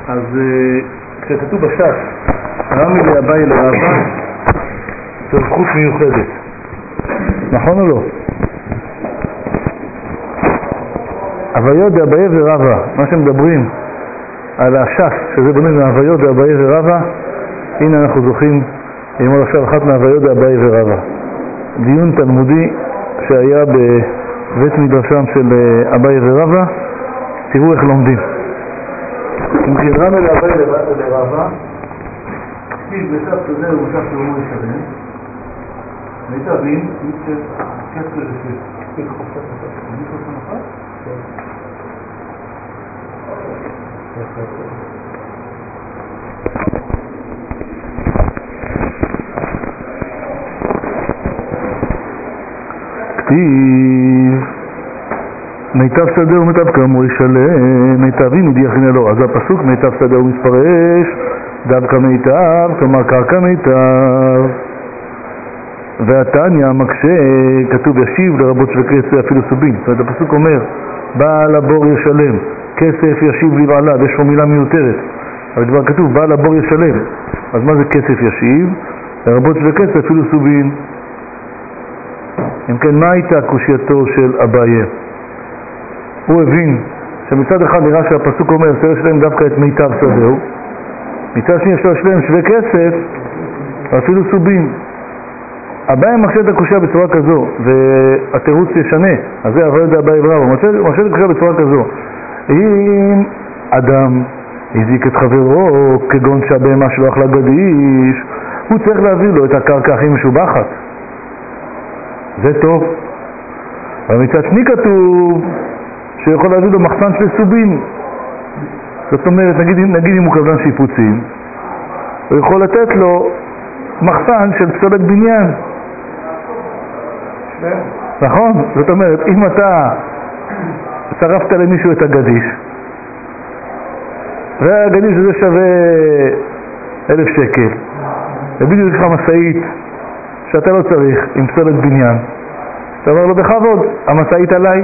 אז כשכתוב בש"ס, רמי לאביי לרבא, זו זכות מיוחדת. נכון או לא? הוויה דאביי ורבא, מה שמדברים על הש"ס, שזה בנוי מהוויה דאביי ורבא, הנה אנחנו זוכים ללמוד עכשיו אחת מהוויה דאביי ורבא. דיון תלמודי שהיה בבית מדרשם של אביי ורבא, תראו איך לומדים. אם כן, רמי לאביי לרבא, כתיב בש"ס כזה ומושך שלמה ישלם, מיטבים, כסר לשם. אני חושב נכון? כתיב מיטב שדה ומיטב כאמור ישלם, מיטבים ידיחנה לו. אז הפסוק מיטב שדה הוא מספרש דווקא מיטב, כלומר קרקע מיטב. והתניא מקשה, כתוב ישיב לרבות שווה כסף אפילו סובין. זאת אומרת הפסוק אומר בעל הבור ישלם, כסף ישיב לבעליו, יש פה מילה מיותרת, אבל כבר כתוב בעל הבור ישלם. אז מה זה כסף ישיב? לרבות שווה כסף אפילו סובין. אם כן, מה הייתה קושייתו של אביי? הוא הבין שמצד אחד נראה שהפסוק אומר אפשר לשלם דווקא את מיטב שדהו, מצד שני אפשר לשלם שווה כסף ואפילו סובין. אביי מחשב את הקושיה בצורה כזו, והתירוץ ישנה, אז זה הוויה דאביי ורבא, הוא מחשב את הקושיה בצורה כזו. אם אדם הזיק את חברו כגון שהבהמה שלו אכלה גדיש, הוא צריך להביא לו את הקרקע הכי משובחת, זה טוב. אבל מצד שני כתוב שיכול להביא לו מחסן של סובין. זאת אומרת, נגיד אם הוא קבלן שיפוצים, הוא יכול לתת לו מחסן של פסולת בניין. נכון? זאת אומרת, אם אתה שרפת למישהו את הגדיש, והגדיש הזה שווה 1,000 שקל, ובדיוק לך מסעית שאתה לא צריך עם פסולת בניין, אתה אומר לו בכבוד, המסעית עליי.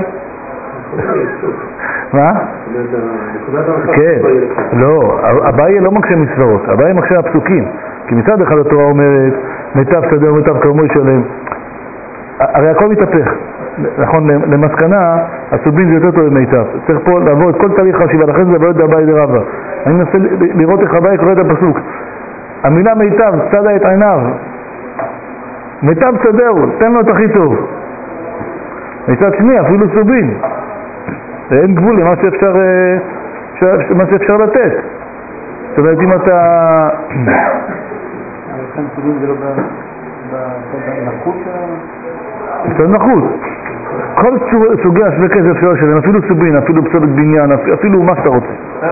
מה? כן, לא, אביי לא מקשה מסברות, אביי מקשה הפסוקים. כי מצד אחד התורה אומרת מיטב שדה ומיטב כאמור ישלם, הרי הכל מתהפך. נכון, למסקנה הסובין זה יותר טוב במיטב, צריך פה לעבור את כל תהליך חשיבה, לכן זה הוויה דאביי לרבא. אני מנסה לראות איך אביי קורא את הפסוק. המילה מיטב, צדה את עיניו, מיטב שדהו, תן לו את הכי טוב. מצד שני אפילו סובין, אין גבול למה שאפשר לתת. זאת אומרת, אם אתה... כאן סובין זה לא בנחות? זה נחות. כל סוגי השווה כסף אפשר שלהם, אפילו סובין, אפילו פסולת בניין, אפילו מה שאתה רוצה.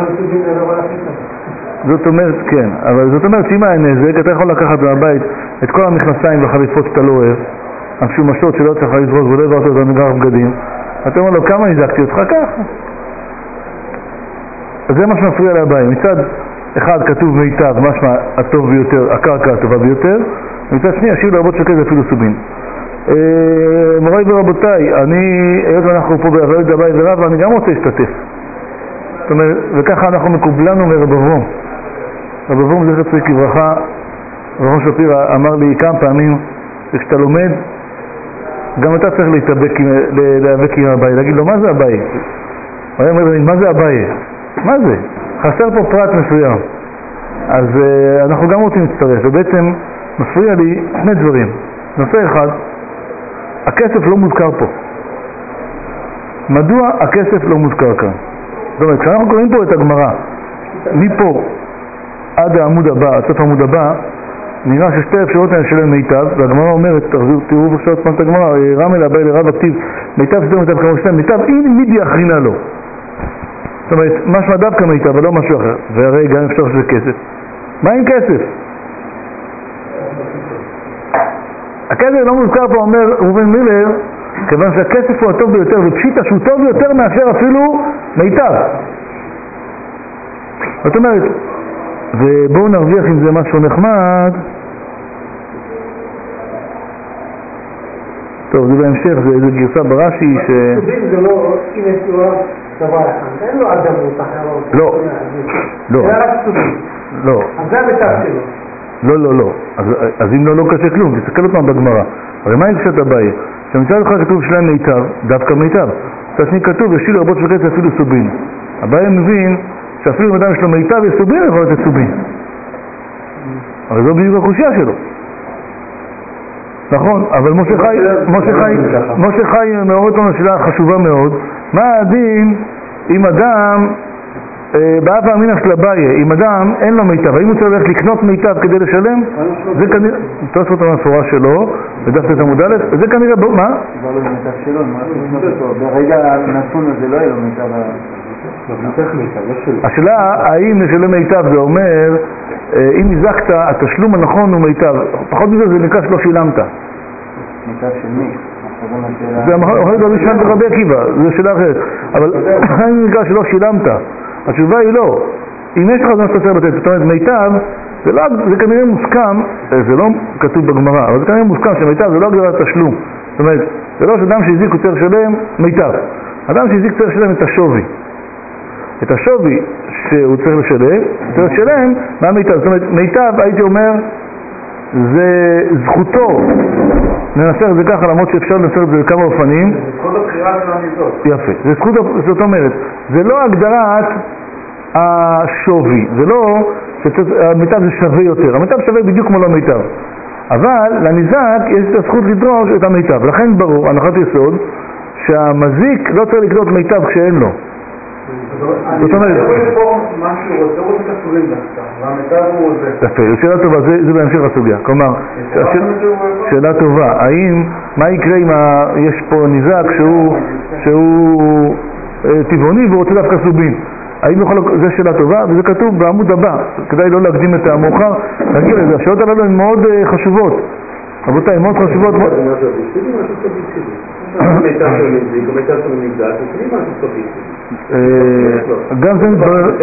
זאת אומרת, כן, אבל זאת אומרת שאם היה נזק, אתה יכול לקחת מהבית את כל המכנסיים והחליפות שאתה לא אוהב, המשומשות שלא צריך לזרוק ולא הברת אותה מגרח בגדים, אתה אומר לו, כמה הזקתי אותך? ככה. אז זה מה שמפריע לאביי. מצד אחד כתוב מיטב, משמע הטוב ביותר, הקרקע הטובה ביותר, ומצד שני השאיר לרבות של כזה אפילו סובין. מוריי ורבותיי, היות ואנחנו פה בהוויה דאביי ורבא, אני גם רוצה להשתתף. זאת אומרת, וככה אנחנו מקובלנו מרב אברום. רב אברום זכר צדיק לברכה, רב אברום שפירא אמר לי כמה פעמים, כשאתה לומד, גם אתה צריך להיאבק עם אביי, להגיד לו מה זה אביי? הוא אומר לי, מה זה אביי? מה זה? חסר פה פרט מסוים. אז אנחנו גם רוצים להצטרף, ובעצם מפריע לי שני דברים. נושא אחד, הכסף לא מוזכר פה. מדוע הכסף לא מוזכר כאן? זאת אומרת, כשאנחנו קוראים פה את הגמרא, מפה עד העמוד הבא, עד סוף העמוד הבא, נראה ששתי אפשרות האלה שלהם מיטב, והגמרא אומרת, תראו בבקשה את הגמרא, רמי לאביי לרבא כתיב, מיטב שדה מיטב כאמור ישלם, מיטב אין מידי אחרינה לו. זאת אומרת, משמע דווקא מיטב, אבל לא משהו אחר. והרי גם אפשר שזה כסף. מה עם כסף? הכסף לא מוזכר פה, אומר ראובן מילר, כיוון שהכסף הוא הטוב ביותר, ופשיטה שהוא טוב יותר מאשר אפילו מיטב. זאת אומרת, ובואו נרוויח עם זה משהו נחמד. טוב, זה בהמשך, זה גרסה ברש"י ש... זה לא, אם יש תורה אין לו אדמות אחרות. לא. לא. זה רק סודי. לא. אז זה המיטב שלו. לא. אז אם לא קשה כלום, תסתכל אותם בגמרא. הרי מה יפשט אביי? שמצד אחד כתוב שלהם מיטב, דווקא מיטב. מצד שני כתוב, ישילו רבות וחצי אפילו סובין. אביי מבין שאפילו אם אדם יש לו מיטב וסובין, יכול לתת סובין. הרי זו בדיוק הקושיה שלו. נכון, אבל משה חי מעורר לנו שאלה חשובה מאוד. מה הדין אם אדם, באף האמינא של אביי, אם אדם אין לו מיטב, האם הוא צריך ללכת לקנות מיטב כדי לשלם? זה כנראה, תוספות המפורש שלו, בדף עמוד א', זה כנראה, מה? כבר לא מיטב שלו, ברגע הנתון הזה לא יהיה לו מיטב. השאלה האם לשלם מיטב זה אומר, אם הזקת, התשלום הנכון הוא מיטב, פחות מזה זה נקרא שלא שילמת. מיטב של מי? זה יכול להיות משם ברבי עקיבא, זו שאלה אחרת. אבל האם נקרא שלא שילמת? התשובה היא לא. אם יש לך זמן שאתה צריך לתת, זאת אומרת מיטב, זה כנראה מוסכם, זה לא כתוב בגמרא, אבל זה כנראה מוסכם שמיטב זה לא הגדרת תשלום. זאת אומרת, זה לא שאדם שהזיק הוא צריך לשלם מיטב. אדם שהזיק צריך לשלם את השווי. את השווי שהוא צריך לשלם, צריך לשלם מהמיטב. זאת אומרת, מיטב, הייתי אומר, זה זכותו. ננסח את זה ככה, למרות שאפשר לנסח את זה בכמה אופנים. זה זכות הבחירה של המיטות. יפה. זה זכות, זאת אומרת, זה לא הגדרת השווי. זה לא שהמיטב זה שווה יותר. המיטב שווה בדיוק כמו לא מיטב. אבל לניזק יש את הזכות לדרוש את המיטב. לכן ברור, הנחת יסוד, שהמזיק לא צריך לקנות מיטב כשאין לו. זאת אומרת, אני רואה פה משהו, הוא רוצה את הסוגים דווקא, והמיטב הוא זה. יפה, שאלה טובה, זה בהמשך הסוגיה. כלומר, שאלה טובה, האם, מה יקרה אם יש פה ניזק שהוא טבעוני והוא רוצה דווקא סובין? האם יכול, זו שאלה טובה, וזה כתוב בעמוד הבא, כדאי לא להקדים את המאוחר, נגיד לזה, השאלות הללו הן מאוד חשובות. רבותיי, מאוד חשובות. גם זה מתברר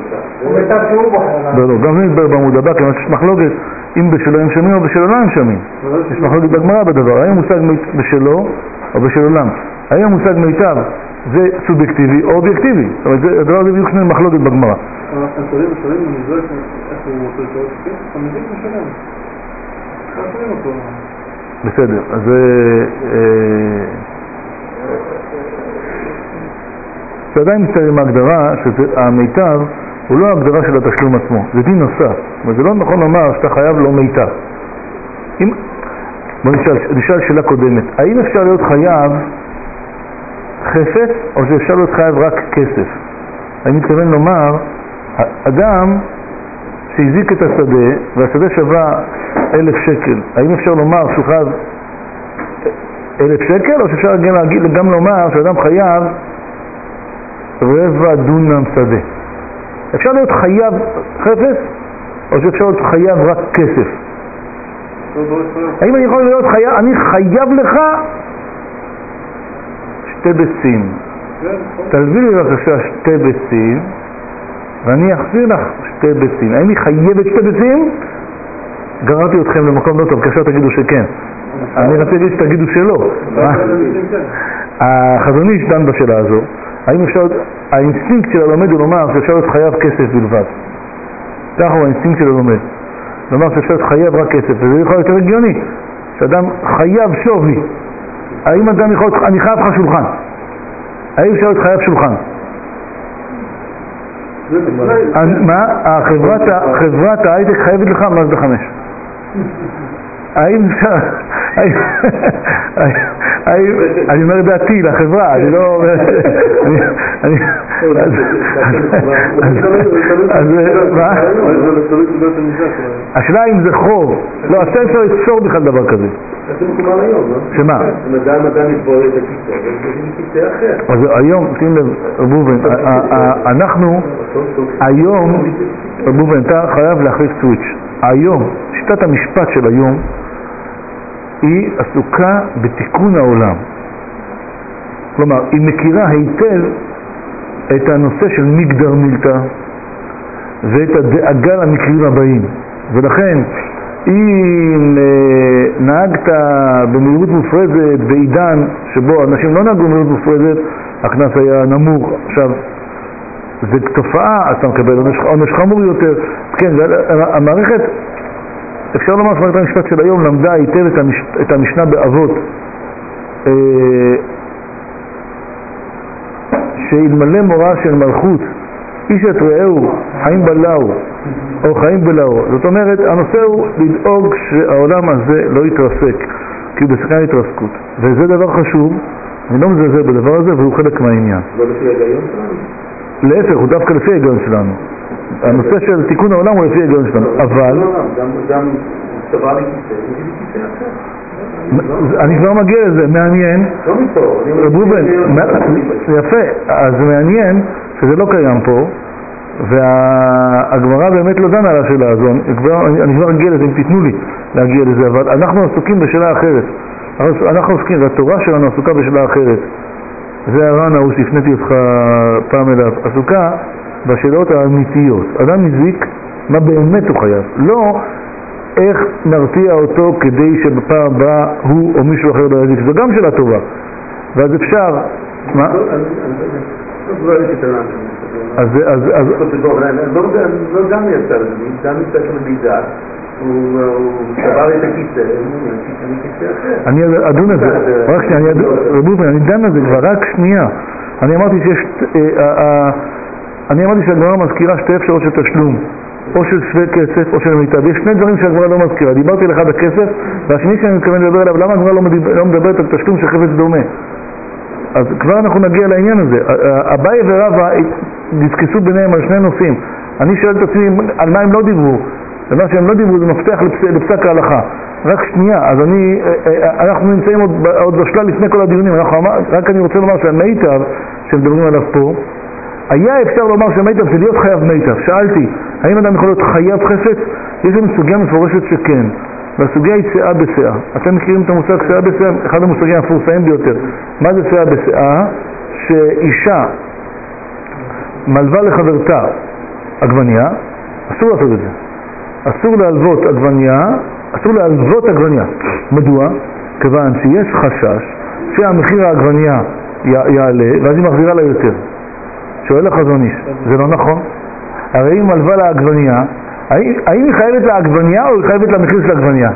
גם זה מתברר בעמוד הבא, כי יש מחלוקת אם בשלו הם שמים או בשלו לא הם שמים. יש מחלוקת בגמרא בדבר, האם המושג בשלו או בשלולם. האם המושג מיטב זה סובייקטיבי או אובייקטיבי. זאת אומרת, הדבר הזה בדיוק שני מחלוקת בגמרא. השרים נזרק איך הוא רוצה לשאול שכן, המזיק משלם. חסרים אותו. בסדר, אז זה עדיין מסתכל עם ההגדרה שהמיטב הוא לא ההגדרה של התשלום עצמו, זה דין נוסף. אבל זה לא נכון לומר שאתה חייב לא מיטב. בוא נשאל שאלה קודמת, האם אפשר להיות חייב חפץ או שאפשר להיות חייב רק כסף? אני מתכוון לומר, אדם שהזיק את השדה והשדה שווה 1,000 שקל, האם אפשר לומר שהוא חייב 1,000 שקל או שאפשר גם לומר שאדם חייב רבע דונם שדה? אפשר להיות חייב חפץ או שאפשר להיות חייב רק כסף? האם אני יכול להיות חייב, אני חייב לך 2 ביצים, תלווי לי בבקשה 2 ביצים ואני אחזיר לך 2 ביצים. האם היא חייבת 2 ביצים? גררתי אתכם למקום לא טוב, כאשר תגידו שכן. אני רציתי להגיד שתגידו שלא. החזון איש דן בשאלה הזו. האם אפשר, האינסטינקט של הלומד הוא לומר שאפשר להיות חייב כסף בלבד. ככה הוא האינסטינקט של הלומד. לומר שאפשר להיות חייב רק כסף, וזה יכול להיות יותר הגיוני. שאדם חייב שווי. האם אדם יכול להיות, אני חייב לך שולחן. האם אפשר להיות חייב שולחן? מה? חברת ההייטק חייבת לך מזדה 5. האם אפשר... אני אומר דעתי לחברה, אני לא אומר... אז מה? השאלה אם זה חוב. לא, אתה אפשר לצור בכלל דבר כזה. שמה? מדען יתבוא את הקיצור, זה קיצור אחר. אז היום, שים לב, רבובן, אנחנו היום, רבובן, אתה חייב להחליף סוויץ'. היום, שיטת המשפט של היום היא עסוקה בתיקון העולם. כלומר, היא מכירה היטב את הנושא של מגדר מילתא ואת הדאגה למקרים הבאים. ולכן, אם נהגת במהירות מופרזת בעידן שבו אנשים לא נהגו במהירות מופרזת, הקנס היה נמוך. עכשיו, זה תופעה, אז אתה מקבל עונש חמור יותר. כן, המערכת, אפשר לומר שמערכת המשפט של היום למדה היטב את המשנה באבות, שאלמלא מורא של מלכות איש את רעהו חיים בלאו או חיים בלאו. זאת אומרת, הנושא הוא לדאוג שהעולם הזה לא יתרסק, כי הוא בסכנת התרסקות, וזה דבר חשוב. אני לא מזלזל בדבר הזה, והוא חלק מהעניין. לא לפי ההיגיון שלנו? להפך, הוא דווקא לפי ההיגיון שלנו. הנושא של תיקון העולם הוא לפי ההיגיון שלנו, אבל גם צבא לכיסא אחר. אני כבר מגיע לזה, מעניין. לא מפה, רבובן, יפה, אז מעניין שזה לא קיים פה, והגמרא באמת לא דנה על השאלה הזו. אני כבר מגיע לזה, אם תיתנו לי להגיע לזה, אבל אנחנו עסוקים בשאלה אחרת. אנחנו עסוקים, והתורה שלנו עסוקה בשאלה אחרת. זה הר"ן ההוא שהפניתי אותך פעם אליו, עסוקה בשאלות האמיתיות. אדם מזיק, מה באמת הוא חייב? לא איך נרתיע אותו כדי שבפעם הבאה הוא או מישהו אחר לא יזיק. זו גם שאלה טובה. ואז אפשר... מה? אז לא גם יצא לזה, גם יצא של מידע, הוא שבר את הכיסא, אני כיסא אחר. אני אדון את זה, רק שנייה, רבובן, אני דן את זה כבר, רק שנייה. אני אמרתי שהגמרא מזכירה שתי אפשרות של תשלום, או של שווה כסף או של מיטב. יש שני דברים שהגמרא לא מזכירה. דיברתי על אחד הכסף, והשני שאני מתכוון לדבר עליו, למה הגמרא לא מדברת על תשלום של חפץ דומה? אז כבר אנחנו נגיע לעניין הזה. אביי ורבא דיסקסו ביניהם על שני נושאים. אני שואל את עצמי על מה הם לא דיברו. ומה שהם לא דיברו זה מפתח לפסק ההלכה. רק שנייה, אז אנחנו נמצאים עוד בשלב לפני כל הדיונים. רק אני רוצה לומר שהמיטב שמדברים עליו פה, היה אפשר לומר שהמיטב זה להיות חייב מיטב. שאלתי, האם אדם יכול להיות חייב חפץ? יש לנו סוגיה מפורשת שכן. והסוגיה היא שאה בשאה. אתם מכירים את המושג שאה בשאה? אחד המושגים המפורסמים ביותר. מה זה שאה בשאה? שאישה מלווה לחברתה עגבניה, אסור לעשות את זה. אסור להלוות עגבניה, אסור להלוות עגבניה. מדוע? כיוון שיש חשש שהמחיר העגבניה יעלה, ואז היא מחזירה לה יותר. שואל החזון איש, זה לא נכון? הרי היא מלווה לה עגבניה, האם היא חייבת לעגבניה או היא חייבת למחיר של עגבניה?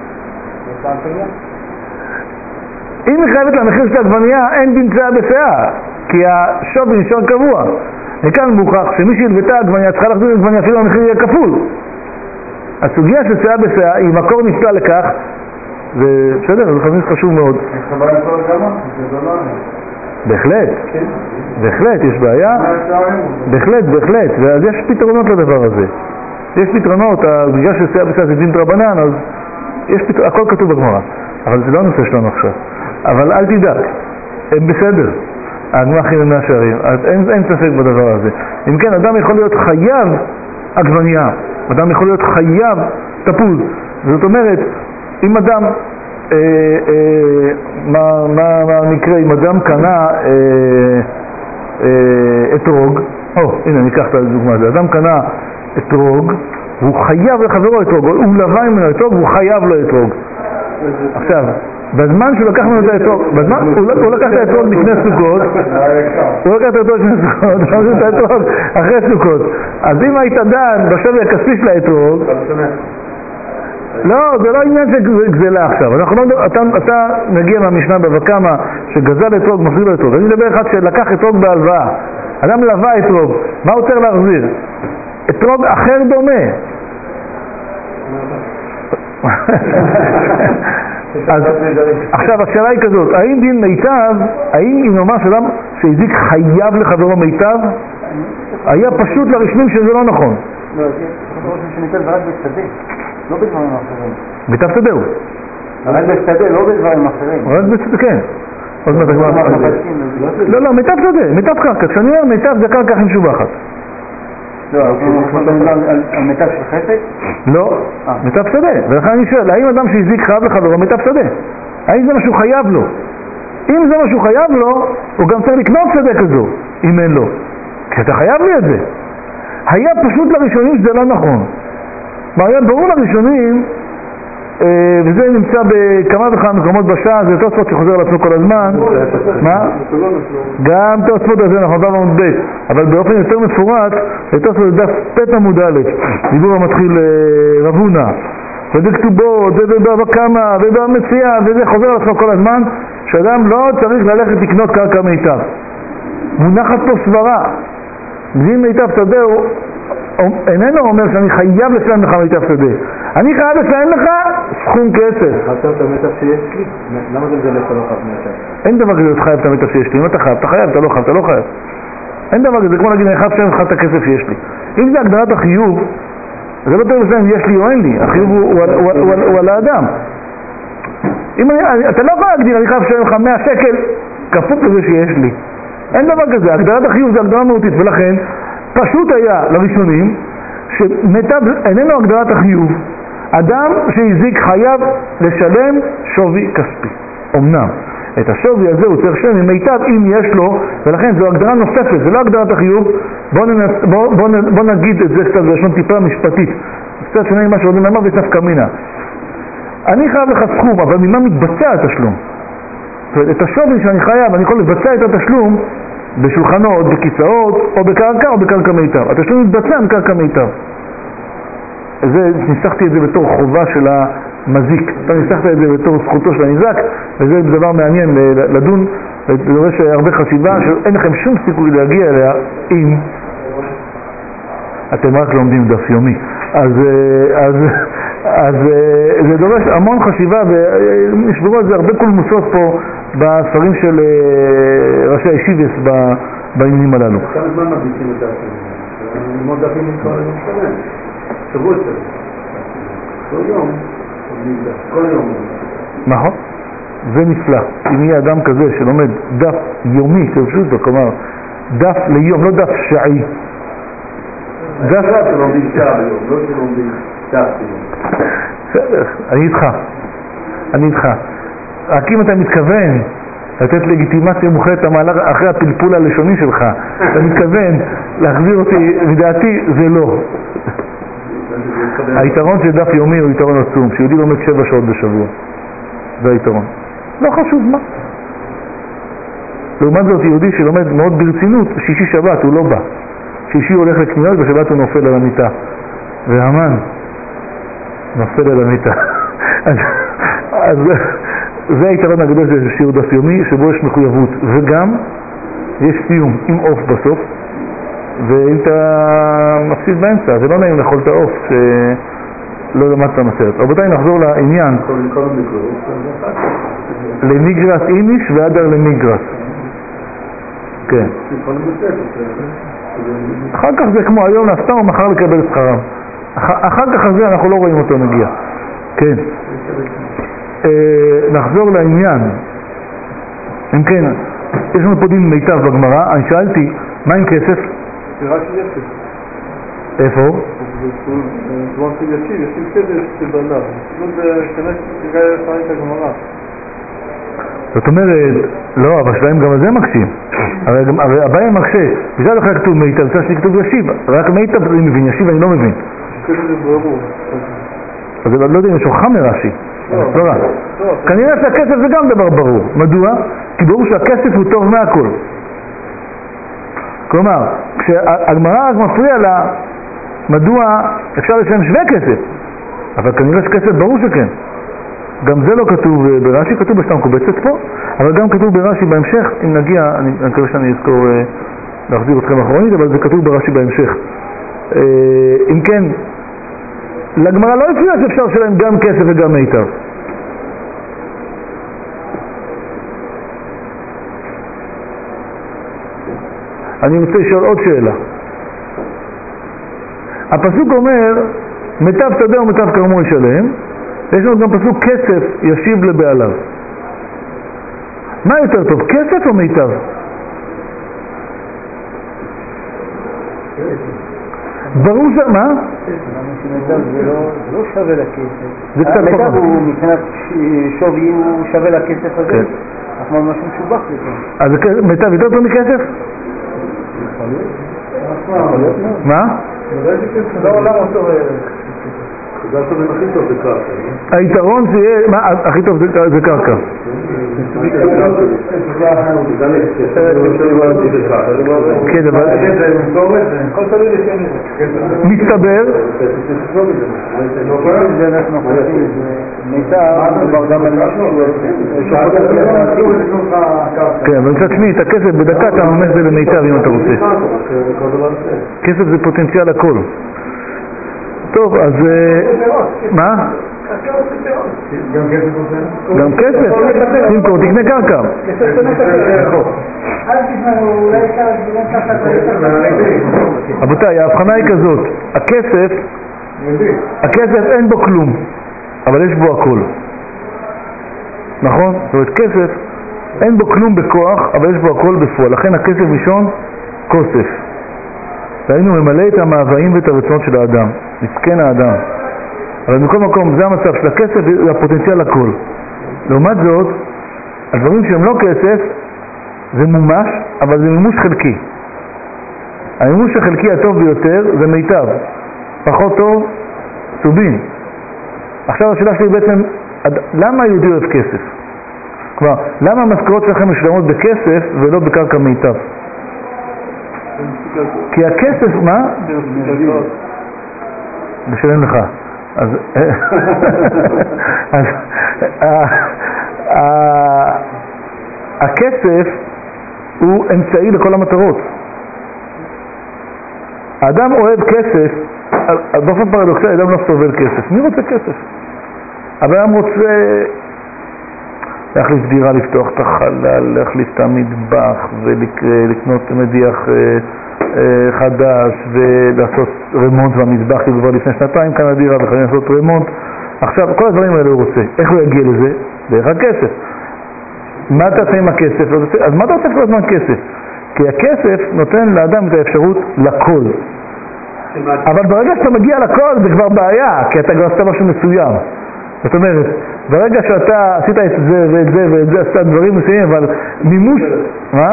אם היא חייבת למחיר של עגבניה, אין בנצאה בשאה, כי השווי נשאר קבוע. מכאן מוכח שמי שהלוותה עגבניה צריכה להחזיר עגבניה אפילו המחיר יהיה כפול. הסוגיה של שאה בשאה היא מקור נפלא לכך, ובסדר, זה חשוב מאוד. בהחלט, בהחלט, יש בעיה, בהחלט, ואז יש פתרונות לדבר הזה. יש פתרונות, בגלל ששאה בשאה זה דין דרבנן, אז הכל כתוב בגמרא, אבל זה לא הנושא שלנו עכשיו. אבל אל תדאג, הם בסדר, הגמחים הם מהשערים, אז אין ספק בדבר הזה. אם כן, אדם יכול להיות חייב עגבניה, אדם יכול להיות חייב תפוז. זאת אומרת, אם אדם, מה נקרא, אם אדם קנה אתרוג, הנה ניקח את הדוגמה הזה, אדם קנה אתרוג, הוא חייב לחברו אתרוג, הוא לבא עם אתרוג, הוא חייב לו אתרוג. עכשיו, בזמן שהוא לקח ממנו את האתרוג, הוא לקח את האתרוג לפני סוכות, אחרי סוכות. אז אם היית דן בשווי הכספי של האתרוג, לא, זה לא עניין של גזלה עכשיו. אתה מגיע מהמשנה בבא קמא שגזל אתרוג, מחזיר לו אתרוג. אני מדבר אחד שלקח אתרוג בהלוואה. אדם לווה אתרוג, מה הוא צריך להחזיר? אתרוג אחר דומה. אז עכשיו השאלה היא כזאת, האם דין מיטב, האם אם נאמר שאדם שהזיק חייב לחברו מיטב, היה פשוט לרשמים שזה לא נכון. לא, שמיטב זה רק בשדה, לא בדברים אחרים. מיטב שדה הוא. רק בשדה, לא בדברים אחרים. רק בשדה, כן. לא, מיטב שדה, מיטב קרקע. כשאני אומר מיטב זה קרקע הכי משובחת. לא, על מיטב של חפץ? לא, מיטב שדה. ולכן אני שואל, האם אדם שהזיק חייב לחברו מיטב שדה? האם זה משהו חייב לו? אם זה משהו חייב לו, הוא גם צריך לקנות שדה כזו, אם אין לו. כי אתה חייב לי את זה. היה פשוט לראשונים שזה לא נכון. היה ברור לראשונים וזה נמצא בכמה וכמה מקומות בשעה, זה תוספות שחוזר על עצמו כל הזמן. מה? גם תוספות הזה אנחנו עברנו עמוד ב', אבל באופן יותר מפורט, תוספות זה דף פ' עמוד א', דיבור המתחיל רבונה, ובכתובות, ובבבא קמא, ובמציאה, וזה חוזר על עצמו כל הזמן, שאדם לא צריך ללכת לקנות קרקע מיטב. מונחת פה סברה, דין מיטב שדה הוא איננו אומר שאני חייב לשלם לך מיטב שדה. אני חייב לשלם לך סכום כסף. חייבת את המיטב שיש לי? למה זה מזלף אתה לא חייב מיטב? אין דבר כזה חייב את המיטב שיש לי. אם אתה חייב, אתה חייב, אתה לא חייב, אתה לא חייב. אין דבר כזה, כמו להגיד אני חייב לשלם לך את הכסף שיש לי. אם זה הגדרת החיוב, זה לא תלוי לשלם יש לי או אין לי. החיוב הוא על האדם. אתה לא יכול להגדיר אני חייב לשלם לך 100 שקל כפוף לזה שיש לי. אין דבר כזה, הגדרת החיוב זה הגדרה מהותית, ולכן פשוט היה לראשונים שמיטב איננו הגדרת החיוב. אדם שהזיק חייב לשלם שווי כספי. אמנם את השווי הזה הוא צריך לשלם ממיטב אם יש לו, ולכן זו הגדרה נוספת, זה לא הגדרת החיוב. בוא נגיד את זה קצת בלשון טיפה משפטית, קצת שונה ממה שעוד נאמר ויש נפקא מינה. אני חייב לך סכום, אבל ממה מתבצע התשלום? את השווי שאני חייב, אני יכול לבצע את התשלום בשולחנות, בכיסאות, או בקרקע או בקרקע מיטב. התשלום מתבצע מקרקע מיטב. ניסחתי את זה בתור חובה של המזיק. אתה ניסחת את זה בתור זכותו של הניזק, וזה דבר מעניין לדון, ודורש הרבה חשיבה, שאין לכם שום סיכוי להגיע אליה אם אתם רק לומדים דף יומי. אז זה דורש המון חשיבה, ונשברו על זה הרבה קולמוסות פה בספרים של ראשי הישיבס בעניינים הללו. כמה זמן מביצים את דפים? ללמוד דפים כל היום שלם. שבוע שלם. כל יום. כל יום. נכון. זה נפלא. אם יהיה אדם כזה שלומד דף יומי, כפשוט, כלומר, דף ליום, לא דף שעי. דף שלומדים שעה ביום, לא שלומדים דף ביום. בסדר, אני איתך. רק אם אתה מתכוון לתת לגיטימציה מוחלטת למהלך אחרי הפלפול הלשוני שלך, אתה מתכוון להחזיר אותי, לדעתי זה לא. היתרון של דף יומי הוא יתרון עצום, שיהודי לומד 7 שעות בשבוע. זה היתרון. לא חשוב מה. לעומת זאת יהודי שלומד מאוד ברצינות, שישי שבת הוא לא בא. שישי הוא הולך לקניות, בשבת הוא נופל על המיטה. והמן נופל על המיטה. אז זה היתרון הגדול של שיעור דף יומי, שבו יש מחויבות, וגם יש סיום עם עוף בסוף, ואם אתה מפסיד באמצע, זה לא נעים לאכול את העוף שלא למדת מסרת. רבותיי, נחזור לעניין. למיגרס איניש ועדר למיגרס. כן. אחר כך זה כמו היום נעשתם או מחר לקבל את שכרם. אחר כך הזה אנחנו לא רואים אותו מגיע. כן. נחזור לעניין. אם כן, יש לנו פה דין מיטב בגמרא. אני שאלתי, מה עם כסף? זה רק ישב. איפה? דבר של ישיב, ישיב כסף שבעליו. זה כנראה שתראה לפעמים את הגמרא. זאת אומרת, לא, אבל שלהם גם על זה מקשים. הרי הבעיה מקשה. בגלל אחרי כתוב מיטב, בגלל שכתוב ישיב. רק מיטב אני מבין, ישיב אני לא מבין. כסף זה ברור. אז לא יודע אם יש הוכחה מרש"י. לא רע. כנראה שהכסף זה גם דבר ברור. מדוע? כי ברור שהכסף הוא טוב מהכל. כלומר, כשהגמרא רק מפריע לה, מדוע אפשר לשלם שווה כסף? אבל כנראה שכסף ברור שכן. גם זה לא כתוב ברש"י, כתוב בשתה מקובצת פה, אבל גם כתוב ברש"י בהמשך. אם נגיע, אני מקווה שאני אזכור להחזיר אתכם אחרונית, אבל זה כתוב ברש"י בהמשך. אם כן, לגמרא לא הפריע שאפשר שלהם גם כסף וגם מיטב. אני רוצה לשאול עוד שאלה. הפסוק אומר, מיטב שדה ומיטב כרמו ישלם, יש לנו גם פסוק כסף ישיב לבעליו. מה יותר טוב, כסף או מיטב? ברור זה, מה? מיטב זה לא שווה לכסף. זה קצת פחות. מיטב הוא מבחינת שווי הוא שווה לכסף הזה. אנחנו ממש משובח לזה. אז מיטב יותר טוב מכסף? מה? מה? לא עולם אותו זה הסובל הכי טוב זה קרקע. היתרון שיהיה, מה הכי טוב זה קרקע. כן, אבל מסתבר כן, אבל מצד שני, את הכסף בדקה אתה ממש זה למיטב אם אתה רוצה. כסף זה פוטנציאל הכל. טוב, אז מה? גם כסף, תמכור, תקנה קרקע. רבותיי, ההבחנה היא כזאת, הכסף אין בו כלום, אבל יש בו הכל. נכון? זאת אומרת, כסף אין בו כלום בכוח, אבל יש בו הכל בפועל. לכן הכסף ראשון, כוסף. והיינו ממלא את המאוויים ואת הרצונות של האדם, מסכן האדם. אבל מכל מקום, זה המצב של הכסף, זה הפוטנציאל הכל. לעומת זאת, הדברים שהם לא כסף, זה מומש, אבל זה מימוש חלקי. המימוש החלקי הטוב ביותר זה מיטב. פחות טוב, סובין. עכשיו השאלה שלי בעצם, למה היהודי אוהב כסף? כלומר, למה המשכורות שלכם משלמות בכסף ולא בקרקע מיטב? כי הכסף, מה? בשלם לך. אז הכסף הוא אמצעי לכל המטרות. האדם אוהב כסף, באופן פרדוקסלי, האדם לא סובל כסף. מי רוצה כסף? אבל האדם רוצה להחליף דירה, לפתוח את החלל, להחליף את המטבח ולקנות מדיח חדש ולעשות רמונט במטבח, כי כבר לפני שנתיים כאן הדירה וחייבים לעשות רמונט. עכשיו, כל הדברים האלה הוא רוצה. איך הוא יגיע לזה? דרך הכסף. מה אתה עושה עם הכסף? אז מה אתה עושה כל הזמן כסף? כי הכסף נותן לאדם את האפשרות לכל. אבל ברגע שאתה מגיע לכל זה כבר בעיה, כי אתה כבר עשתה משהו מסוים. זאת אומרת, ברגע שאתה עשית את זה ואת זה ואת זה, עשתה דברים מסוימים, אבל מימוש... מה?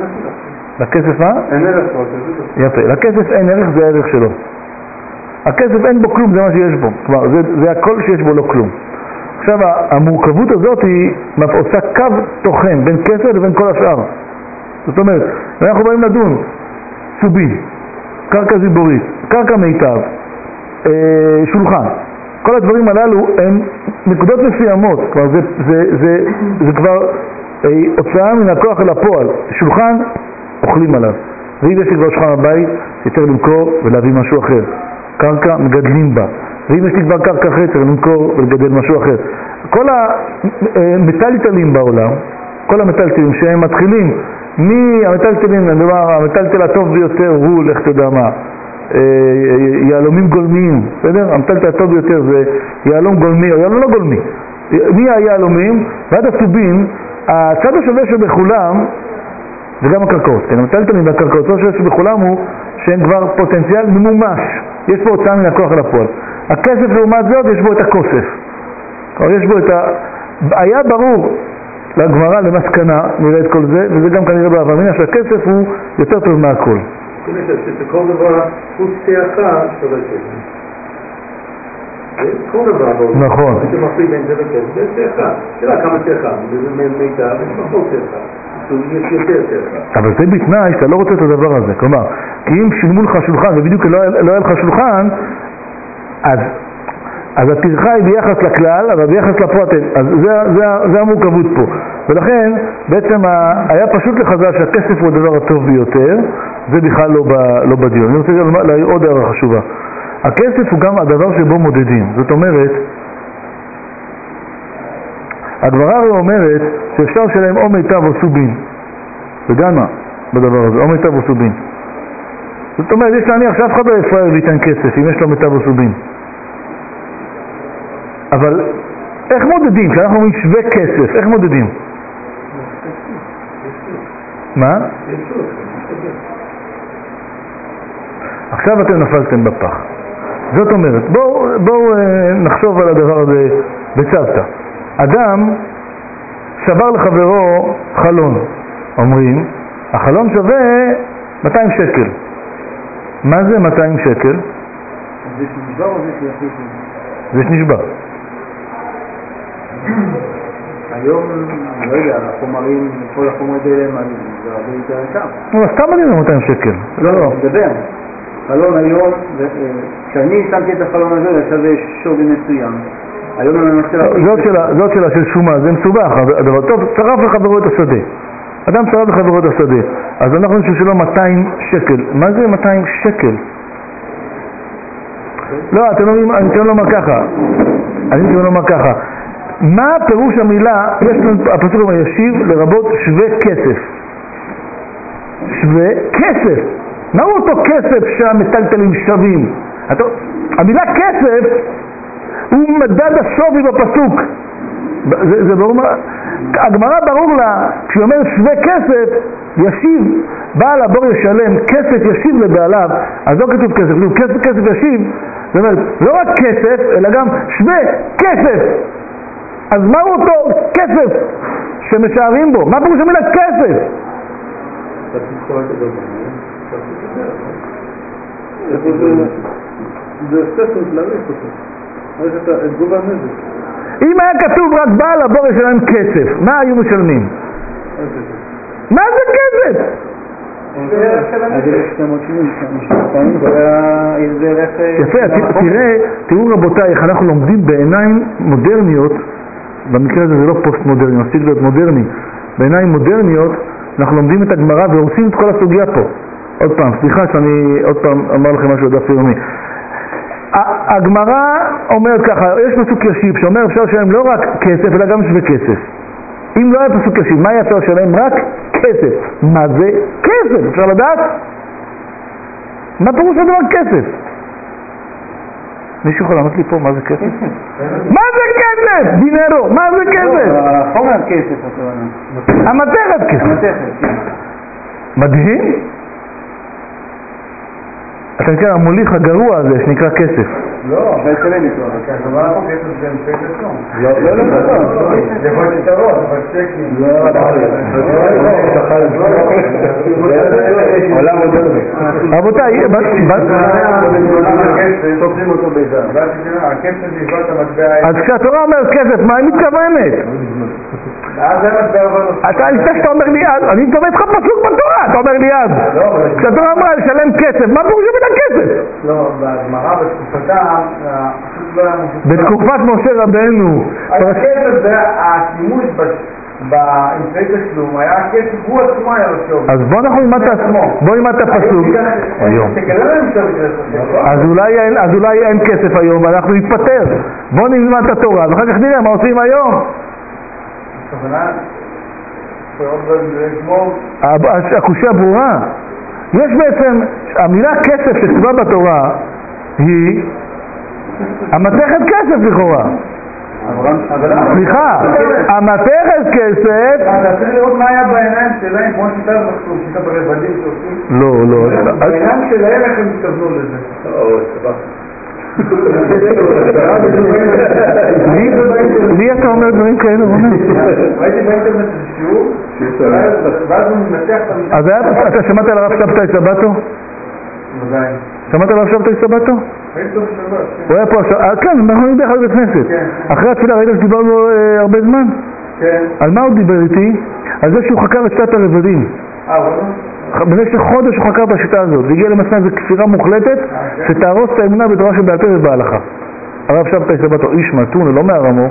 לכסף מה? אין ערך. יפה, לכסף אין ערך, זה הערך שלו. הכסף אין בו כלום, זה מה שיש בו. כלומר, זה הכל שיש בו לא כלום. עכשיו, המורכבות הזאת היא עושה קו תוכן בין כסף לבין כל השאר. זאת אומרת, אנחנו באים לדון, סובי, קרקע זיבורית, קרקע מיטב, שולחן. כל הדברים הללו הם נקודות מסוימות, כלומר זה כבר הוצאה מן הכוח אל הפועל. שולחן, אוכלים עליו. ואם יש לי כבר שולחן בבית, יותר למכור ולהביא משהו אחר. קרקע, מגדלים בה. ואם יש לי כבר קרקע אחרת, צריך למכור ולגדל משהו אחר. כל המטלטלים בעולם, כל המטלטלים שהם מתחילים, מהמטלטלים, אני אומר, המטלטל הטוב ביותר הוא, לך תדע מה, יהלומים גולמיים, בסדר? המטלטל הטוב ביותר זה יהלום גולמי, או יהלום לא גולמי. מי היהלומים? ועד הסובין, הצד השווה שבכולם, וגם הקרקעות, כן, המטלטלים והקרקעות, הצד השווה שבכולם הוא שהם כבר פוטנציאל ממומש. יש פה הוצאה מן הכוח אל הפועל. הכסף לעומת זאת, יש בו את הכוסף. כלומר, יש בו את היה ברור לגמרא, למסקנה, נראה את כל זה, וזה גם כנראה בהבנה שהכסף הוא יותר טוב מהכל. אני חושב שכל דבר הוא שיחה של הכסף. כל דבר בעולם. נכון. אתה מחליט בין זה לכסף, זה שיחה. שאלה כמה שיחה, וזה מיטב, יש פחות שיחה. יש יותר שיחה. אבל זה בתנאי שאתה לא רוצה את הדבר הזה. כלומר, כי אם שילמו לך שולחן ובדיוק לא היה לך שולחן, אז הטרחה היא ביחס לכלל, אבל ביחס לפרט, אז זה המורכבות פה. ולכן, בעצם היה פשוט לחז"ל שהכסף הוא הדבר הטוב ביותר, זה בכלל לא בדיון. אני רוצה להעיר עוד הערה חשובה. הכסף הוא גם הדבר שבו מודדים. זאת אומרת, הגמרא הרי אומרת שאפשר שלהם או מיטב או סובין. וגם מה בדבר הזה? או מיטב או סובין. זאת אומרת, יש להניח שאף אחד לא יפרע וייתן כסף אם יש לו מיטב או סובין. אבל איך מודדים? כשאנחנו אומרים שווה כסף, איך מודדים? מה? עכשיו אתם נפלתם בפח. זאת אומרת, בואו נחשוב על הדבר הזה בצוותא. אדם שבר לחברו חלון. אומרים, החלון שווה 200 שקל. מה זה 200 שקל? זה שנשבר או זה שיחליט? זה שנשבר. היום, לא יודע, החומרים, כל החומרי דלם, זה הרבה יותר יקר. אבל סתם אני אומר 200 שקל. לא, מדבר. חלון היום, כשאני שמתי את החלון הזה, יצא זה שווי מסוים. היום אני מנסה להפיק... זאת שאלה של שומה, זה מסובך, הדבר טוב, צרף לחברו את השדה. אדם צרף לחברו את השדה. אז אנחנו נשאר שלו 200 שקל. מה זה 200 שקל? לא, אתם אומרים, אני אתן לומר ככה. מה פירוש המילה, יש לנו, הפסוק אומר, ישיב לרבות שווה כסף. שווה כסף. מהו אותו כסף שהמטלטלים שווים? המילה כסף הוא מדד השווי בפסוק. זה ברור מה? הגמרא ברור לה, כשהיא אומרת שווה כסף, ישיב, בעל הבור ישלם, כסף ישיב לבעליו, אז לא כתוב כסף, כסף ישיב, זאת אומרת, לא רק כסף, אלא גם שווה כסף. אז מהו אותו כסף שמשערים בו? מה פירוש המילה כסף? זה ספר להריף אותו. את גובה הנזק. אם היה כתוב רק בעל הבור ישלם כסף, מה היו משלמים? מה זה כסף? יפה, תראו רבותיי איך אנחנו לומדים בעיניים מודרניות, במקרה הזה זה לא פוסט מודרני, מספיק להיות מודרני, בעיניים מודרניות אנחנו לומדים את הגמרא והורסים את כל הסוגיה פה. עוד פעם, סליחה שאני עוד פעם אמר לכם משהו דף יומי. הגמרא אומרת ככה, יש פסוק ישיב שאומר אפשר לשלם לא רק כסף אלא גם שווה כסף. אם לא היה פסוק ישיב, מה היה אפשר לשלם? רק כסף. מה זה כסף? אפשר לדעת? מה פירוש הדבר כסף? מישהו יכול לענות לי פה מה זה כסף? מה זה כסף? דינרו, מה זה כסף? החומר כסף, המתכת כסף. מדהים? אתה נקרא המוליך הגרוע הזה שנקרא כסף. לא, אבל תשלם איתו, כי הדבר פה כסף זה אמצעי תשלום. לא. זה יכול להתערות, אבל צ'קים. עולם מודרני. רבותיי, תופסים אותו ביזה. הכסף נשבע את המטבע. אז כשהתורה אומרת כסף, מה היא מתכוונת? אתה לפני שאתה אומר לי אז, אני מתכוון איתך פסוק בתורה, אתה אומר לי אז. כשהתורה אמרה לשלם כסף, מה פירוש במילה כסף? לא, בגמרא בתקופתה, בתקופת משה רבנו. הכסף זה השימוש באמצעי תשלום, היה הכסף, הוא עצמו היה לשווי. אז בוא אנחנו נלמד את הפסוק. אז אולי אין כסף היום ואנחנו נתפטר. בוא נלמד את התורה ואחר כך נראה מה עושים היום. הקושיה ברורה. יש בעצם, המילה כסף שכתובה בתורה היא המתכת כסף לכאורה. סליחה, המתכת כסף... אתה צריך לראות מה היה בעיניים שלהם, כמו שיטה ברבדים שעושים. לא. בעיניים שלהם איך הם התכוונו לזה. לי אתה אומר דברים כאלה, רונן? ראיתי באינטרנט שיעור, ואז הוא מנתח את המשפט. אז אתה שמעת על הרב שבתאי סבתו? ודאי. שמעת על הרב שבתאי סבתו? ראיתי אותו בשבת. הוא היה פה עכשיו, כן, אנחנו היינו ביחד בבית כנסת. אחרי התפילה ראית שדיברנו הרבה זמן? כן. על מה הוא דיבר איתי? על זה שהוא חקר את שיטת הרבדים. במשך חודש הוא חקר את השיטה הזאת, והגיע למסקנה זו כפירה מוחלטת שתהרוס את האמונה בתורה שבעל פה ובהלכה. הרב שבתאי סבתו איש מתון, לא מהרמו.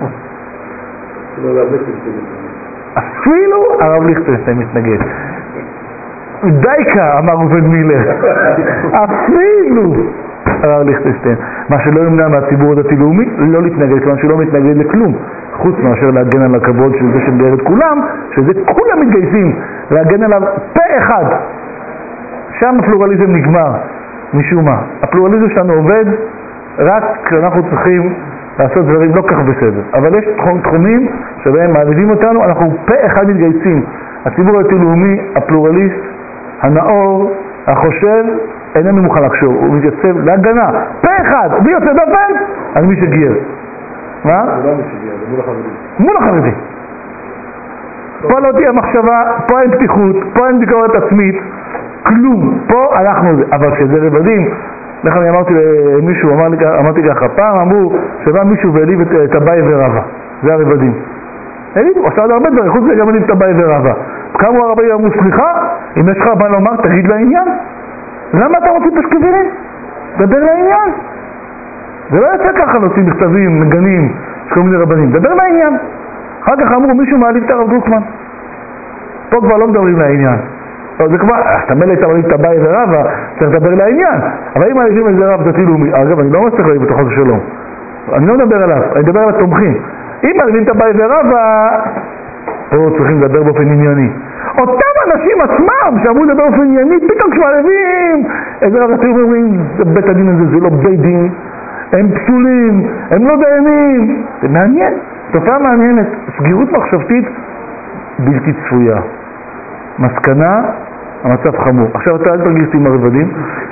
אפילו הרב ליכטנשטיין מתנגד. דייקה, אמר ראובן מילר. אפילו הרב ליכטנשטיין. מה שלא ימנע מהציבור הדתי-לאומי לא להתנגד, כיוון שלא מתנגד לכלום, חוץ מאשר להגן על הכבוד של זה שמגייר את כולם, שזה כולם מתגייסים להגן עליו פה אחד. שם הפלורליזם נגמר, משום מה. הפלורליזם שלנו עובד רק כשאנחנו צריכים לעשות דברים לא כך בסדר. אבל יש תחומים שבהם מעליבים אותנו, אנחנו פה אחד מתגייסים. הציבור הדתי-לאומי, הפלורליסט, הנאור, החושב, איננו מוכן לקשור, הוא מתייצב להגנה, פה אחד, מי יוצא דופן? על מי שגייר. מה? זה לא מי שגייר, זה מול החרדים. מול החרדים. פה לא תהיה מחשבה, פה אין פתיחות, פה אין ביקורת עצמית, כלום, פה אנחנו זה. אבל כשזה רבדים, איך אני אמרתי למישהו, אמרתי ככה, פעם אמרו שבא מישהו והעליב את אביי ורבא, זה הרבדים. העליב, הוא עשה עוד הרבה דברים, חוץ מזה גם העליב את אביי ורבא. קמו הרבנים אמרו, סליחה, אם יש לך מה לומר, תגיד לעניין. למה אתה רוצה פשקבילים? דבר לעניין. זה לא יצא ככה להוציא מכתבים, מגנים, של כל מיני רבנים, דבר לעניין. אחר כך אמרו, מישהו מעליב את הרב דרוקמן. פה כבר לא מדברים לעניין. זה כבר, אתה מלא את אביי ורבא, צריך לדבר לעניין. אבל אם מעליבים איזה רב דתי לאומי, אגב, אני לא מצליח להעליב אותו חס ושלום. אני לא מדבר עליו, אני מדבר על התומכים. אם מעליבים את אביי ורבא, פה צריכים לדבר באופן ענייני. אותם אנשים עצמם שאמרו לדבר באופן ענייני, פתאום כשמעליבים, איזה רב דתי אומרים, בית הדין הזה זה לא בית דין, הם פסולים, הם לא דיינים. זה מעניין, תופעה מעניינת, סגירות מחשבתית בלתי צפויה. מסקנה, המצב חמור. עכשיו אתה אל תרגיש עם הרבדים.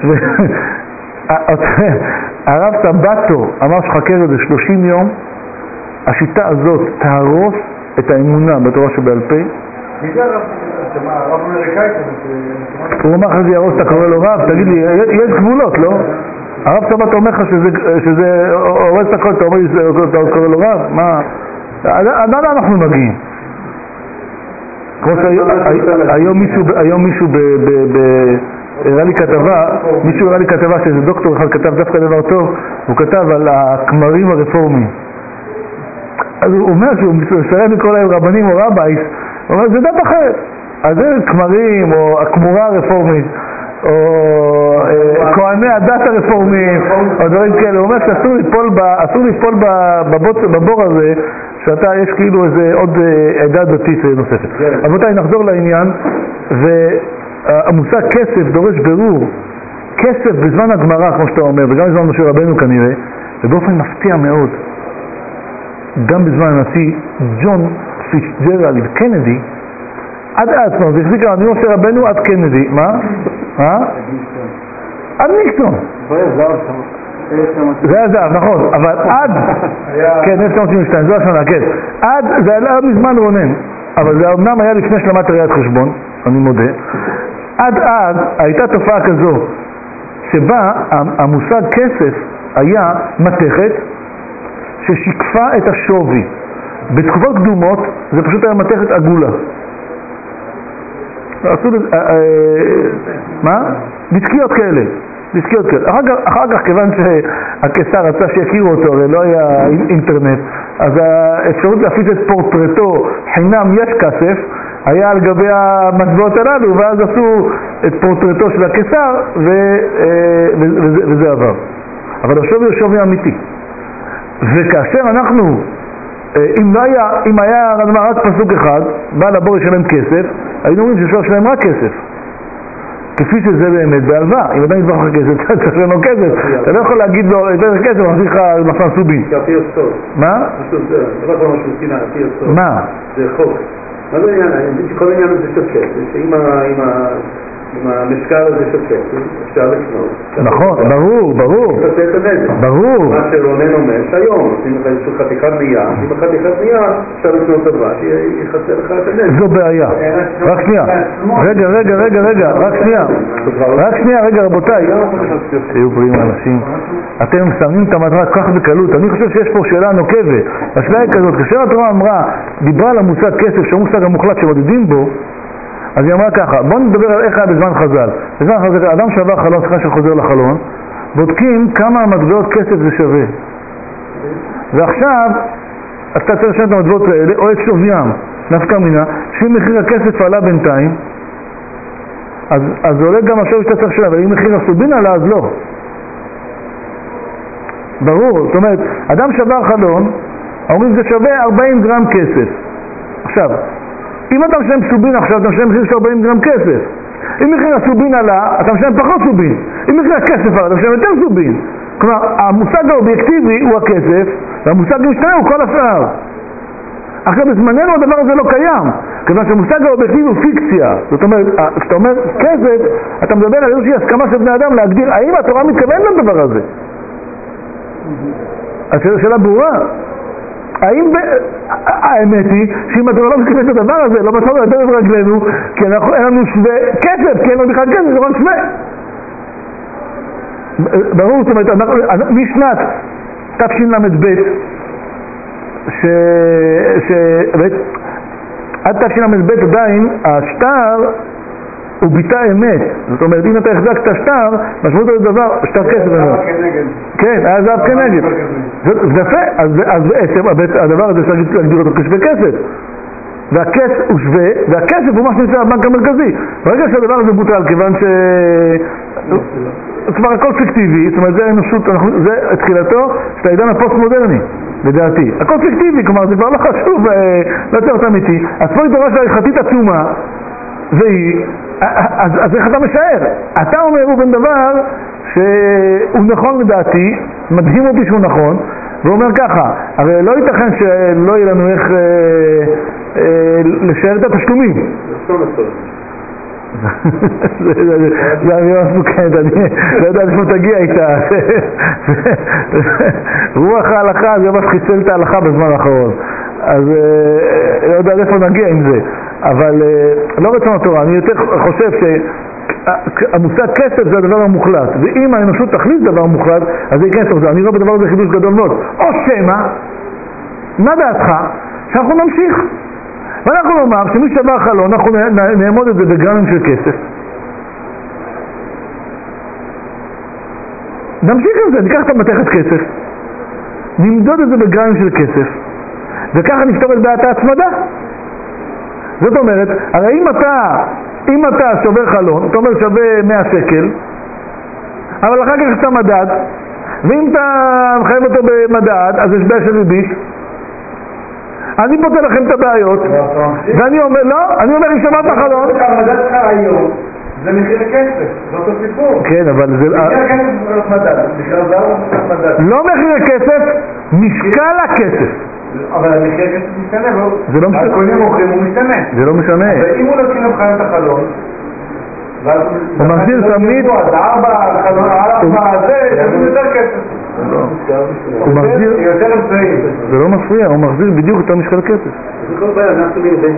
הרב סבתו אמר שחכה לזה 30 יום, השיטה הזאת תהרוס את האמונה בתורה שבעל פה. מי זה הרב אמריקאי? הוא אמר לך זה ירוס, אתה קורא לו רב, תגיד לי, יש גבולות, לא? הרב סבתו אומר לך שזה הורס את הכל, אתה אומר לי, אתה קורא לו רב? מה? עד אנחנו מגיעים. כמו שהיום מישהו הראה לי כתבה שאיזה דוקטור אחד כתב דווקא דבר טוב, הוא כתב על הכמרים הרפורמיים. אז הוא אומר שהוא מסרב לקרוא להם רבנים או רבייס, הוא אומר זה דת אחרת. אז זה כמרים או הכמורה הרפורמית או כהני הדת הרפורמיים או דברים כאלה. הוא אומר שאסור ליפול בבור הזה שאתה יש כאילו איזה עוד עדה דתית נוספת. רבותיי, נחזור לעניין, והמושג כסף דורש ברור. כסף בזמן הגמרא, כמו שאתה אומר, וגם בזמן משה רבנו כנראה, ובאופן מפתיע מאוד, גם בזמן הנשיא ג'ון פיצג'רלד קנדי, עד עצמו, זה החזיק לנו משה רבנו עד קנדי. מה? עד ניקסון. זה היה זהב, נכון, אבל עד, כן, 1972, זו השנה, כן, עד, זה היה מזמן רונן, אבל זה אמנם היה לפני שלמת ראיית חשבון, אני מודה, עד אז הייתה תופעה כזו, שבה המושג כסף היה מתכת ששיקפה את השווי. בתקופות קדומות זה פשוט היה מתכת עגולה. מה? דסקיות כאלה. אחר כך, כיוון שהקיסר רצה שיכירו אותו, הרי לא היה אינטרנט, אז האפשרות להפיץ את פורטרטו חינם יש כסף, היה על גבי המטבעות הללו, ואז עשו את פורטרטו של הקיסר, וזה עבר. אבל השווי הוא שווי אמיתי. וכאשר אנחנו, אם היה רק פסוק אחד, בעל הבור ישלם כסף, היינו אומרים שאפשר לשלם רק כסף. כפי שזה באמת בהלוואה. אם אדם ידבר לך כסף, אתה צריך לנו כסף. אתה לא יכול להגיד לו, יותר כסף, אני מחזיק לך מחסן סובין. מה? מה? זה חוק. מה זה עניין? אני מבין שכל העניין הזה של כסף, שאם המשקל הזה של כסף, אפשר לקנות. נכון, ברור. ברור. מה שרונן אומר, שהיום עושים לך איזשהו חתיכת נייר, אם חתיכת נייר, אפשר לקנות דבר שיחסה לך את הנזק. זו בעיה. רק שנייה. רק שנייה, רבותיי. שיהיו בריאים אנשים. אתם שמים את המטרה כך בקלות. אני חושב שיש פה שאלה נוקבת. השאלה היא כזאת, כאשר התורה דיברה על המושג כסף, שהוא המושג המוחלט שמודדים בו, אז היא אמרה ככה, בואו נדבר על איך היה בזמן חז"ל. בזמן חז"ל, אדם שווה חלון, סליחה שחוזר לחלון, בודקים כמה מטבעות כסף זה שווה. ועכשיו, אתה צריך לשנות את המטבעות האלה, או את שוויים, נפקא מינה, שאם מחיר הכסף עלה בינתיים, אז זה עולה גם השווי שאתה צריך לשלם, אבל אם מחיר הסובין עלה, אז לא. ברור, זאת אומרת, אדם שווה חלון, אומרים זה שווה 40 גרם כסף. עכשיו, אם אתה משלם סובין עכשיו, אתה משלם מחיר של 40 גרם כסף. אם מחיר הסובין עלה, אתה משלם פחות סובין. אם מחיר הכסף עלה, אתה משלם יותר סובין. כלומר, המושג האובייקטיבי הוא הכסף, והמושג המשתנה הוא כל השאר. עכשיו, בזמננו הדבר הזה לא קיים, כיוון שהמושג האובייקטיבי הוא פיקציה. זאת אומרת, כשאתה אומר כסף, אתה מדבר על איזושהי הסכמה של בני אדם להגדיר, האם התורה מתכוונת לדבר הזה? השאלה ברורה. האמת היא שאם אתה לא מתכוון את הדבר הזה, לא בסדר יותר ברגלנו, כי אין לנו שווה כסף, כי אין לנו בכלל כסף, זה רק שווה. ברור, זאת אומרת, משנת תשל"ב, עד תשל"ב עדיין השטר הוא ביטא אמת. זאת אומרת, אם אתה החזקת שטר, משמעות על דבר, שטר כסף. כן, היה זהב כנגד. זה יפה, אז בעצם הדבר הזה אפשר להגדיר אותו כשווה כסף. והכסף הוא שווה, והכסף הוא מה שנמצא בבנק המרכזי. ברגע שהדבר הזה בוטל, כיוון ש... כבר הכל פיקטיבי, זאת אומרת, זה האנושות, זה תחילתו של העידן הפוסט-מודרני, לדעתי. הכל פיקטיבי, כלומר, זה כבר לא חשוב, לא צריך אמיתי. אז פה היא תורה של ההלכתית עצומה, והיא, אז איך אתה משער? אתה אומר הוא בן דבר שהוא נכון לדעתי, מדהים אותי שהוא נכון, והוא אומר ככה, הרי לא ייתכן שלא יהיה לנו איך לשער את התשלומים. זה אמירה מסוכנת, אני לא יודע איפה תגיע איתה. רוח ההלכה זה ממש חיסל את ההלכה בזמן האחרון, אז לא יודע איפה נגיע עם זה, אבל לא רצון התורה. אני יותר חושב שהמושג כסף זה הדבר המוחלט, ואם האנושות תחליט דבר מוחלט אז זה ייכנס לזה. אני רואה בדבר הזה חידוש גדול מאוד. או שמה, מה דעתך? שאנחנו נמשיך ואנחנו נאמר שמי שבר חלון אנחנו נעמוד את זה בגרמים של כסף, נמשיך עם זה, ניקח את המתכת כסף, נמדוד את זה בגרמים של כסף, וככה נפתור את בעיית ההצמדה. זאת אומרת, הרי אם אתה שובר חלון, אתה אומר שווה 100 שקל, אבל אחר כך יש את המדד, ואם אתה מחייב אותו במדד אז יש בעיה של ריבית. אני פותר לכם את הבעיות, ואני אומר, לא, אני אומר אם שברת חלון. המדד שלך היום זה מחיר הכסף, זה אותו סיפור. כן, אבל זה... מחיר הכסף זה מדד, בגלל זה הוא מדד. לא מחיר הכסף, משקל הכסף. אבל המחיר הכסף משתנה, זה לא משנה. הקונים מוכרים הוא משתנה. זה לא משנה. ואם הוא לא קינם חיים את החלון, הוא מחזיר תמיד... אז 4 חלון, 4 זה, זה יותר כסף. הוא מחזיר... יותר אמצעים. זה לא מפריע, הוא מחזיר בדיוק את המשקל הכסף. זה כל בעיה, אנחנו בין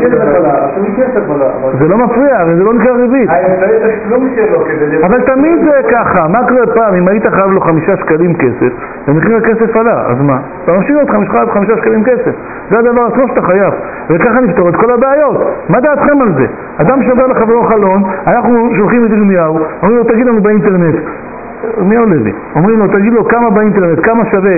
זה לא מפריע, הרי זה לא נקרא ריבית. האמצעי תשלום שלו כדי... אבל תמיד זה ככה, מה קורה פעם? אם היית חייב לו 5 שקלים כסף, ומחיר הכסף עלה, אז מה? אתה משאיר אותך 5 שקלים כסף. זה הדבר עצמו שאתה חייב. וככה נפתור את כל הבעיות. מה דעתכם על זה? אדם שובר לחברו חלון, אנחנו שולחים את ירמיהו, אומרים לו תגיד לנו באינטרנט, מי עולה לי? אומרים לו תגיד לו כמה באינטרנט, כמה שווה,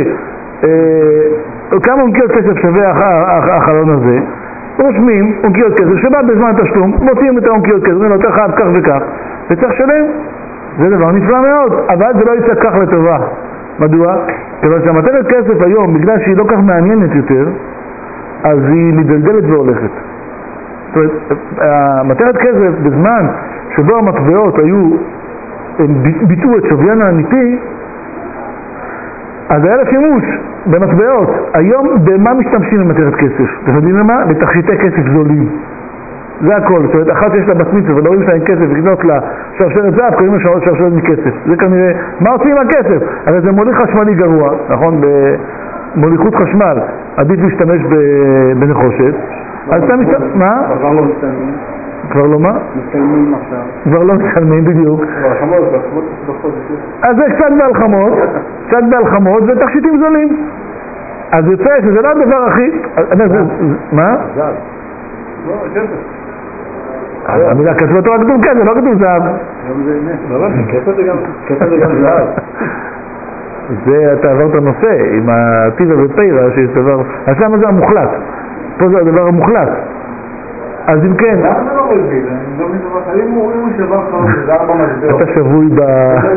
כמה אונקיות כסף שווה החלון הזה. רושמים אונקיות כסף, שבא בזמן תשלום, מוציאים את האונקיות כסף, אומרים לו אתה חייב כך וכך, וצריך שלם. זה דבר נפלא מאוד, אבל זה לא יצא כך לטובה. מדוע? כיוון שהמתנת כסף היום, בגלל שהיא לא כך מעניינת יותר, אז היא מדלדלת והולכת. זאת אומרת, המתנת כסף בזמן שבו המטבעות היו, ביטאו את שוויין האמיתי, אז היה לה שימוש במטבעות. היום במה משתמשים במתנת כסף? אתם יודעים למה? בתכשיטי כסף זולים. זה הכל. זאת אומרת, אחת שיש לה בת מצווה ולא רואים שאין כסף לקנות לה שרשרת זהב, קוראים לה שרשרת מכסף. זה כנראה, מה עושים עם הכסף? הרי זה מוליך חשמלי גרוע, נכון? במוליכות חשמל עדיף להשתמש בנחושת. אז אתה משתמש... מה? כבר לא משתלמים. כבר לא מה? משתלמים עכשיו. כבר לא משתלמים בדיוק. אז זה קצת בהלחמות ותכשיטים זולים. אז יוצא שזה לא הדבר הכי... מה? זהב. לא, כסף. המילה כסף בתורה כתוב כסף, לא כתוב זהב. כסף זה גם זהב. זה אתה עברת הנושא עם הטיבה ופיירה שיש דבר... אז למה זה המוחלט? פה זה הדבר המוחלט. אז אם כן... למה זה לא רביד? אני לא מבין, אם הוא שבר חלום, זה 4 מטבעות. אתה שבוי ב...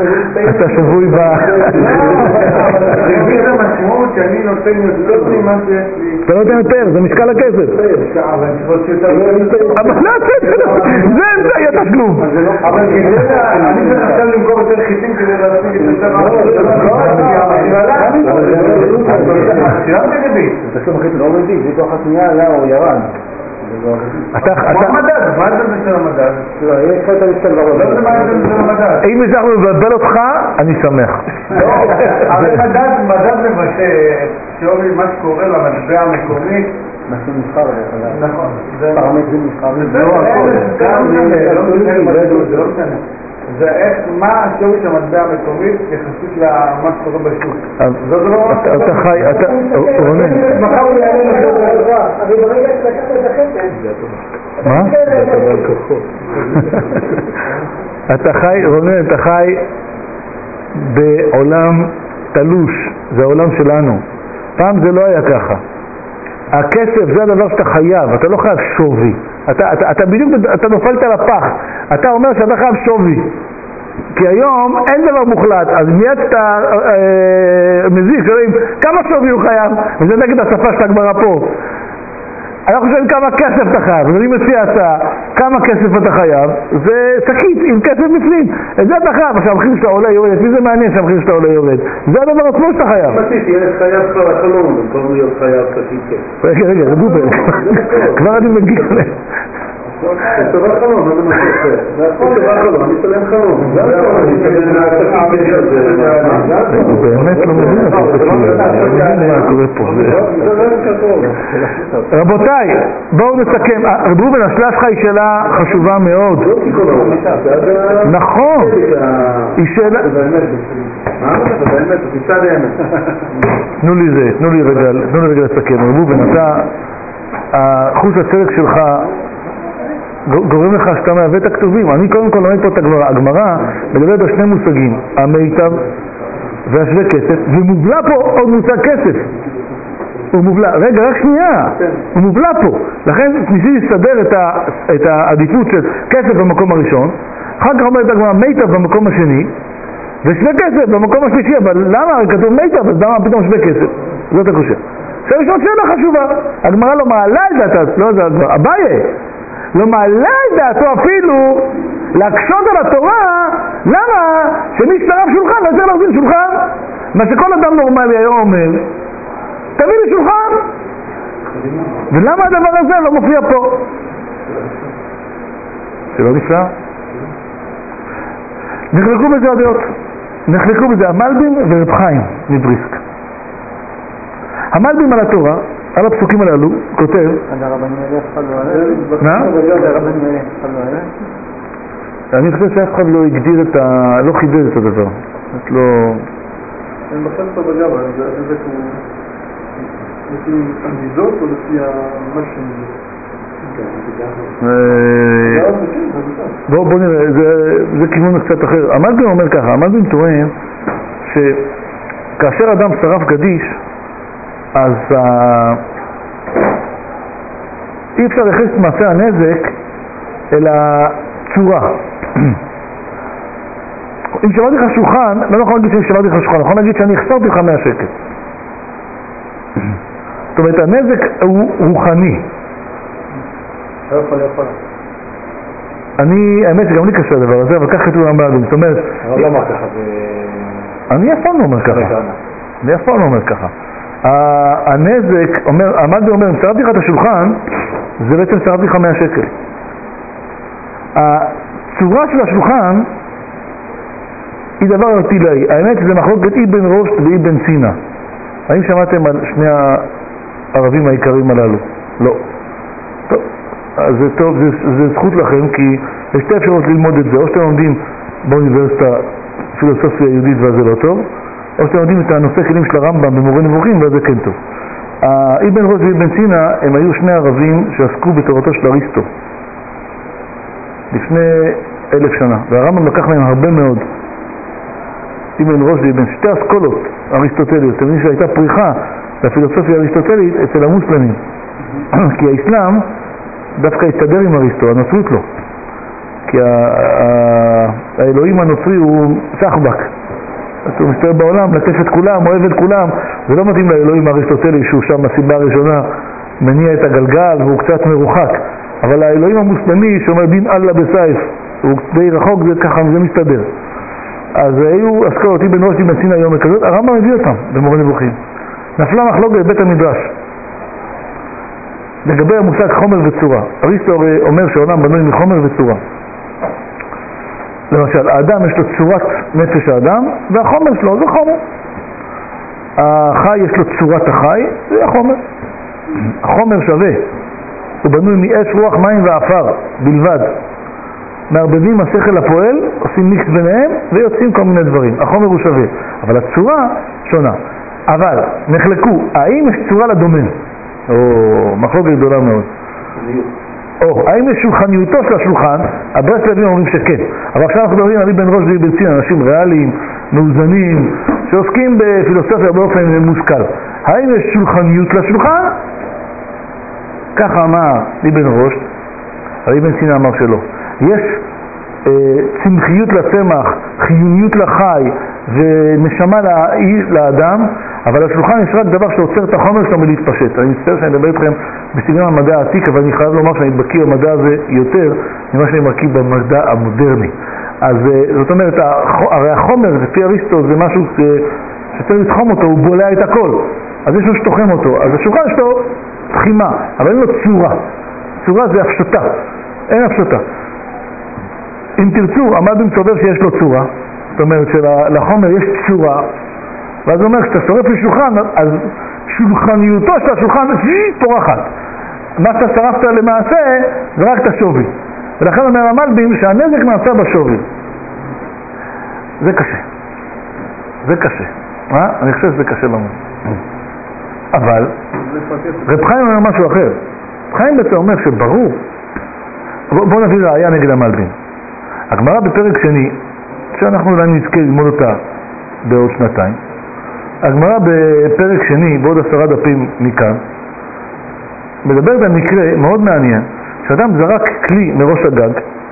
רביד זה משמעות שאני נותן יותר ממה שיש לי. אתה לא נותן יותר, זה משקל הכסף. אבל אני חושב שאתה אבל לא, זה אמצעי התשלום. אבל אני צריך עכשיו למכור יותר חיטים כדי להשיג את יותר שילמתי רביד. תשלום הכי לא רביד, זה כוח השנייה עלה או ירד. מה המדד? מה זה של המדד? יש לך את המשקל בראש. לא זה מה זה של המדד. אם הצלחנו לבלבל אותך, אני שמח. לא, אבל מדד מבטא שווי מה שקורה למטבע המקומית. מה שנבחר דרך אגב. נכון. פרמטרים נבחרים. זה לא משנה. זה איך, מה השווי של המטבע המקומית יחסית למה שקורה בשוק? אתה חי, רונן. מחר הוא יעלה לחיות בהלוואה. אבל ברגע שלקחת את החטא, מה? אתה חי, רונן, אתה חי בעולם תלוש, זה העולם שלנו. פעם זה לא היה ככה. הכסף זה הדבר שאתה חייב, אתה לא חייב שווי. אתה בדיוק, אתה נופלת על הפח. אתה אומר שאתה חייב שווי. כי היום אין דבר מוחלט, אז מיד אתה מזיק, שואלים כמה שווי הוא חייב, וזה נגד השפה של הגמרא פה. אנחנו חושבים כמה כסף אתה חייב, אז אני מציע הצעה, כמה כסף אתה חייב, זה שקית עם כסף בפנים, את זה אתה חייב, שהמחיר שאתה עולה יורד, מי זה מעניין שהמחיר שאתה עולה יורד, זה הדבר עצמו שאתה חייב. ילד חייב כבר החלום, במקום להיות חייב שקית כסף. רגע, רבובל, כבר אני מגיע ל... זה טובה חלום, מה זה משהו אחר? זה טובה חלום, אני אצלם חלום. הוא באמת לא מבין מה קורה פה. רבותיי, בואו נסכם. רבובל, השאלה שלך היא שאלה חשובה מאוד. נכון. היא שאלה... תנו לי רגע לסכם. רבובל, אתה... החוץ הצדק שלך גורם לך שאתה מהווה את הכתובים. אני קודם כל לומד פה את הגמרא. הגמרא מדברת על שני מושגים, המיטב והשווה כסף, ומובלע פה עוד מושג כסף. הוא מובלע, רגע, רק שנייה, הוא מובלע פה. לכן ניסיתי לסדר את העדיפות של כסף במקום הראשון, אחר כך אומרת הגמרא מיטב במקום השני, ושווה כסף במקום השלישי. אבל למה כתוב מיטב, אז למה פתאום שווה כסף? זאת הקושיה. עכשיו יש עוד שאלה חשובה. הגמרא לא מעלה את דעתה, לא זה הגמרא, אביי לא מעלה את דעתו אפילו להקשות על התורה. למה? שמי ששרף שולחן לא צריך להחזיר שולחן. מה שכל אדם נורמלי היום אומר, תביא לי שולחן. ולמה הדבר הזה לא מופיע פה? שלא נפלא. נחלקו בזה הדעות, נחלקו בזה המלבים ורב חיים מבריסק. המלבים על התורה, על הפסוקים הללו, כותב... מה? אני חושב שאף אחד לא הגדיר את ה... לא חידד את הדבר. את לא... אני בחר פה בגמרא, זה הוא... לפי המידות או לפי המשהו? בואו נראה, זה כיוון קצת אחר. המלבים אומר ככה, המלבים טוען שכאשר אדם שרף גדיש, אז אי אפשר לייחס את מעשה הנזק אל הצורה. אם שברתי לך שולחן, לא נכון להגיד שאני שברתי לך שולחן, נכון להגיד שאני החסרתי לך 100 שקל. זאת אומרת, הנזק הוא רוחני. לא יכול. האמת שגם לי קשה הדבר הזה, אבל כך כתוב המלבים. זאת אומרת... אבל לא אמר ככה, אני אף פעם לא אומר ככה. הנזק, המלבי אומר, אם שרפתי לך את השולחן, זה בעצם שרפתי לך 100 שקל. הצורה של השולחן היא דבר ארטילאי. האמת זה מחלוקת אבן רושט ואבן צינה. האם שמעתם על שני הערבים העיקרים הללו? לא. טוב, אז זה טוב, זה זכות לכם, כי יש שתי אפשרות ללמוד את זה. או שאתם לומדים באוניברסיטה פילוסופיה יהודית וזה לא טוב, או שאתם יודעים את הנושא כלים של הרמב"ם במורה נבוכים, ואז זה כן טוב. אבן רושט ואבן צינה הם היו שני ערבים שעסקו בתורתו של אריסטו לפני 1000 שנה, והרמב"ם לקח להם הרבה מאוד. אבן רושט ואבן, שתי אסכולות אריסטוטליות. אתם יודעים שהייתה פריחה לפילוסופיה האריסטוטלית אצל המוסלמים, כי האסלאם דווקא התסדר עם אריסטו, הנוצרות לא, כי האלוהים הנוצרי הוא סחבק, הוא מסתובב בעולם, נטף את כולם, אוהב את כולם. זה לא מתאים לאלוהים האריסטוטלי שהוא שם הסיבה הראשונה מניע את הגלגל והוא קצת מרוחק. אבל האלוהים המוסלמי שאומר דין אללה בסייף, הוא די רחוק, זה ככה, זה מסתדר. אז היו אסכולות אבן רושט ואבן צינה היום כזאת, הרמב"ם מביא אותם במורה נבוכים. נפלה מחלוקת בבית המדרש לגבי המושג חומר וצורה. אריסטו אומר שהעולם בנוי מחומר וצורה. למשל, האדם יש לו צורת נפש האדם, והחומר שלו זה חומר. החי יש לו צורת החי, זה החומר. החומר שווה. הוא בנוי מאש, רוח, מים ואפר בלבד. מערבבים השכל הפועל, עושים מיקס ביניהם ויוצאים כל מיני דברים. החומר הוא שווה, אבל הצורה שונה. אבל נחלקו, האם יש צורה לדומן? או מחלוקת גדולה מאוד. או, האם יש שולחניותו של השולחן? הברסלבים אומרים שכן. אבל עכשיו אנחנו מדברים על אבן ראש ואבן ציון, אנשים ריאליים, מאוזנים, שעוסקים בפילוסופיה באופן מושכל. האם יש שולחניות לשולחן? ככה אמר אבן ראש, אבל אבן ציון אמר שלא. יש צמחיות לצמח, חיוניות לחי ונשמה לאדם, אבל השולחן יש רק דבר שעוצר את החומר שלו מלהתפשט. אני מצטער שאני מדבר איתכם בסגנון המדע העתיק, אבל אני חייב לומר שאני בקיא במדע הזה יותר ממה שאני בקיא במדע המודרני. אז זאת אומרת, הרי החומר, לפי אריסטו, זה משהו שצריך לתחום אותו, הוא בולע את הכל. אז יש לו שתוחם אותו. אז השולחן יש לו תחימה, אבל אין לו צורה. צורה זה הפשטה. אין הפשטה. אם תרצו, המדעים סובר שיש לו צורה, זאת אומרת שלחומר יש צורה, ואז הוא אומר, כשאתה שורף לשולחן, אז שולחניותו של השולחן פורחת. מה שאתה שרפת למעשה, זה רק את השווי. ולכן אומר המלבים שהנזק נעשה בשווי. זה קשה. זה קשה. אני חושב שזה קשה לנו. אבל, רב חיים אומר משהו אחר. רב חיים בעצם אומר שברור, בואו נביא ראיה נגד המלבים. הגמרא בפרק שני, שאנחנו אולי נזכה ללמוד אותה בעוד שנתיים, הגמרא בפרק שני, בעוד 10 דפים מכאן, מדברת על מקרה מאוד מעניין, שאדם זרק כלי מראש הגג,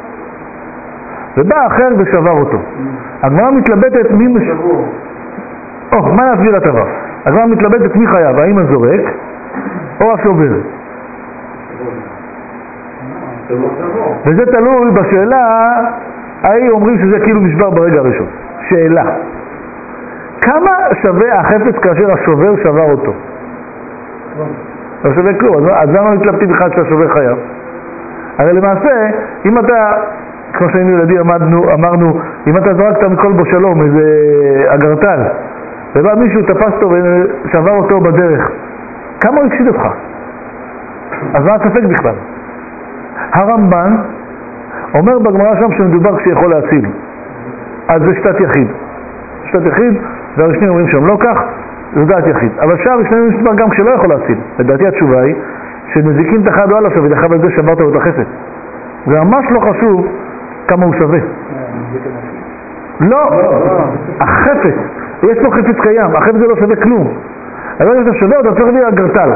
ובא אחר ושבר אותו. הגמרא מתלבטת מי משבור. מה להסביר לטבע? הגמרא מתלבטת מי חייב, האם הזורק או השובר. וזה תלוי בשאלה, האם אומרים שזה כאילו נשבר ברגע הראשון. שאלה. כמה שווה החפץ כאשר השובר שבר אותו? לא שווה כלום, אז למה מתלבטים בכלל שהשובר חייב? הרי למעשה, אם אתה, כמו שהיינו ילדים אמרנו, אם אתה זרקת מכל בו שלום איזה אגרטל, ובא מישהו תפס אותו ושבר אותו בדרך, כמה הוא הקשיד אותך? אז מה הספק בכלל? הרמב"ן אומר בגמרא שם שמדובר כשיכול להציל, אז זה שתת יחיד. שתת יחיד, והראשונים אומרים שם לא כך, זה דעת יחיד. אבל שהראשונים אומרים שדבר גם כשלא יכול להציל. לדעתי התשובה היא שנזיקים תחד או על השווה, דחב על זה שברת לו את החפץ. זה ממש לא חשוב כמה הוא שווה. לא, החפץ, יש פה חפץ קיים, החפץ זה לא שווה כלום. אבל אם אתה שווה אותו, צריך לי אגרטל.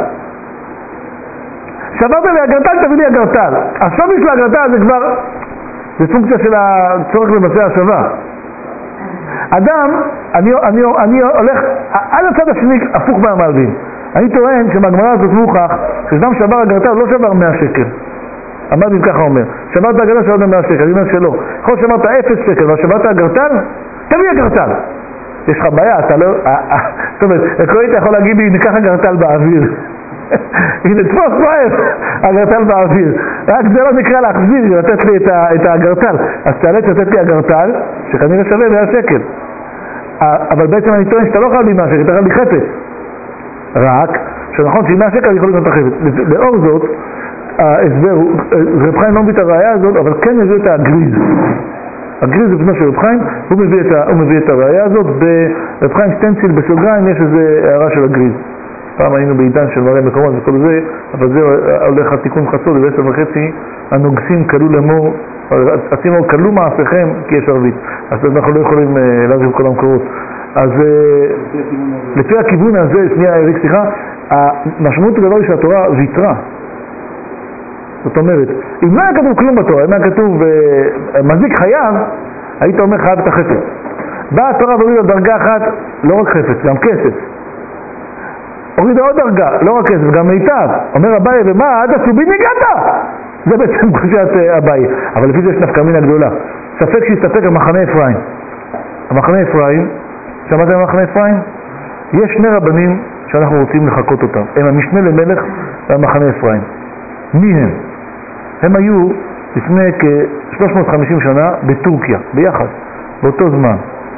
שברת לי אגרטל, תביא לי אגרטל. השווי של האגרטל זה כבר, זה פונקציה של הצורך לבצע השווה. אדם, אני הולך על הצד השני הפוך מהמלבים. אני טוען שבגמרא הזאת מוכח שדם שבר אגרטל לא שבר 100 שקל. המלבים ככה אומר, שברת אגרטל שבר 100 שקל, אני אומר שלא. יכול שברת 0 שקל ושברת אגרטל, תביא אגרטל. יש לך בעיה, אתה לא... זאת אומרת, עקרונית אתה יכול להגיד לי, ניקח אגרטל באוויר. הנה, תפוס מהר, אגרטל באוויר. רק זה לא נקרא להחזיר, לתת לי את האגרטל. אז תאלץ לתת לי אגרטל, שכנראה שווה 100 שקל. אבל בעצם אני טוען שאתה לא חייב לי 100 שקל, אתה חייב לי חפץ. רק, שנכון שעם 100 שקל אני יכול לקנות את החפץ. לאור זאת, ההסבר, רב חיים לא מביא את הראייה הזאת, אבל כן מביא את הגריז. הגריז זה בנו של רב חיים, הוא מביא את הראייה הזאת. ברב חיים סטנציל בסוגריים יש איזו הערה של הגריז. פעם היינו בעידן של מראה מקומות וכל זה, אבל זה הולך על תיקון חצות, וב10:30 הנוגסים קלו לאמור, הצימו קלו מעשיכם כי יש ערבית, אז אנחנו לא יכולים להעביר כל המקורות. אז לפי הכיוון הזה, שנייה אריק, סליחה, המשמעות הדבר היא שהתורה ויתרה. זאת אומרת, אם לא היה כתוב כלום בתורה, אם היה כתוב מזיק חייב, היית אומר חייב את החפץ. באה התורה והורידה דרגה אחת, לא רק חפץ, גם כסף. הורידה עוד דרגה, לא רק כסף, גם מיטב. אומר אביי, ומה, עד הסובין הגעת? זה בעצם קושת אביי. אבל לפי זה יש נפקא מינה גדולה. ספק שיסתפק על מחנה אפרים. המחנה אפרים, שמעתם על מחנה אפרים? יש 2 רבנים שאנחנו רוצים לחכות אותם. הם המשנה למלך והמחנה אפרים. מי הם? הם היו לפני כ-350 שנה בטורקיה, ביחד, באותו זמן.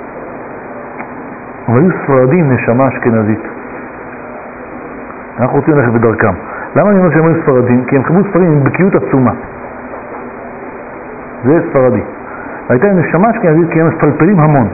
הם היו ספרדים, נשמה אשכנזית. אנחנו רוצים ללכת בדרכם. למה אני אומר שהם היו ספרדים? כי הם כתבו ספרים עם בקיאות עצומה. זה ספרדי. הייתה נשמה אשכנזית כי הם מפלפלים המון.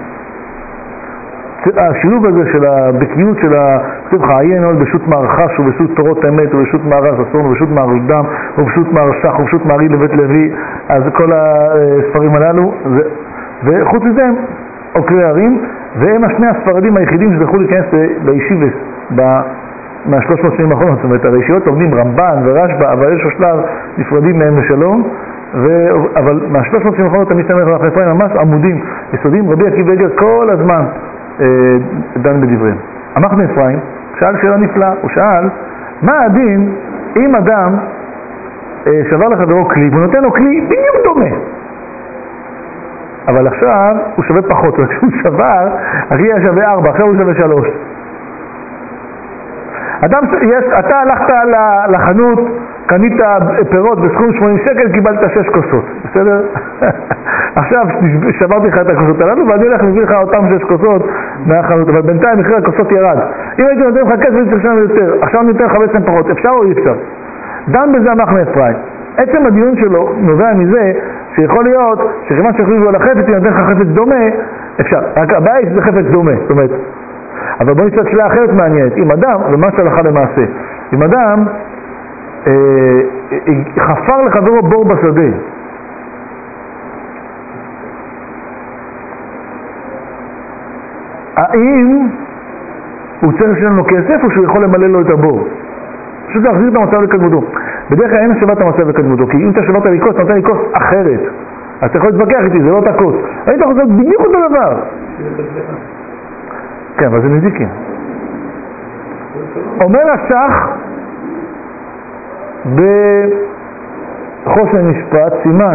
השילוב הזה של הבקיאות של כתוב לך, עיין עוד בשו"ת מהרחש ובשו"ת תורות האמת ובשו"ת מהרש אסון ובשו"ת מהרש דם ובשו"ת מהרשך ובשו"ת מהרי לבית לוי, אז כל הספרים הללו, וחוץ מזה הם עוקרי הרים, והם השני הספרדים היחידים שזכו להיכנס לישיבס מה-300 שנים האחרונות. זאת אומרת, הישיבות עומדים רמב"ן ורשב"א, אבל יש שלב נפרדים מהם לשלום, אבל מה-300 שנים האחרונות תמיד שמח לך אפרים ממש עמודים יסודיים. רבי עקיבא איגר כל הזמן דן בדבריהם. המחנה בן אפרים שאל שאלה נפלאה, הוא שאל מה הדין אם אדם שבר לחברו כלי והוא נותן לו כלי בדיוק דומה, אבל עכשיו הוא שווה פחות, כשהוא שבר הכלי היה שווה 4, עכשיו הוא שווה 3. אתה הלכת לחנות, קנית פירות בסכום 80 שקל, קיבלת 6 כוסות, בסדר? עכשיו שברתי לך את הכוסות הללו ואני הולך להביא לך אותם 6 כוסות מהחנות, אבל בינתיים מחיר הכוסות ירד. אם הייתי נותן לך כסף צריך שנה יותר, עכשיו אני נותן לך בעצם פחות, אפשר או אי אפשר? דן בזה המחנה בן אפרים. עצם הדיון שלו נובע מזה שיכול להיות שכיוון שהחליטו על החפץ, אם נותן לך חפץ דומה, אפשר. רק הבעיה היא שזה חפץ דומה, זאת אומרת. אבל בוא נצטרך שאלה אחרת מעניינת. אם אדם, ומה שהלכה למעשה, אם אדם חפר לחברו בור בשדה, האם הוא צריך לשלם לו כסף או שהוא יכול למלא לו את הבור? פשוט להחזיר את המצב לקדמותו. בדרך כלל אין השבת המצב לקדמותו, כי אם אתה שבת לי כוס, אתה נותן לי כוס אחרת, אז אתה יכול להתווכח איתי, זה לא אותה כוס. היית חוזר בדיוק אותו דבר. כן, אבל זה נזיקים. אומר השח בחושן משפט, סימן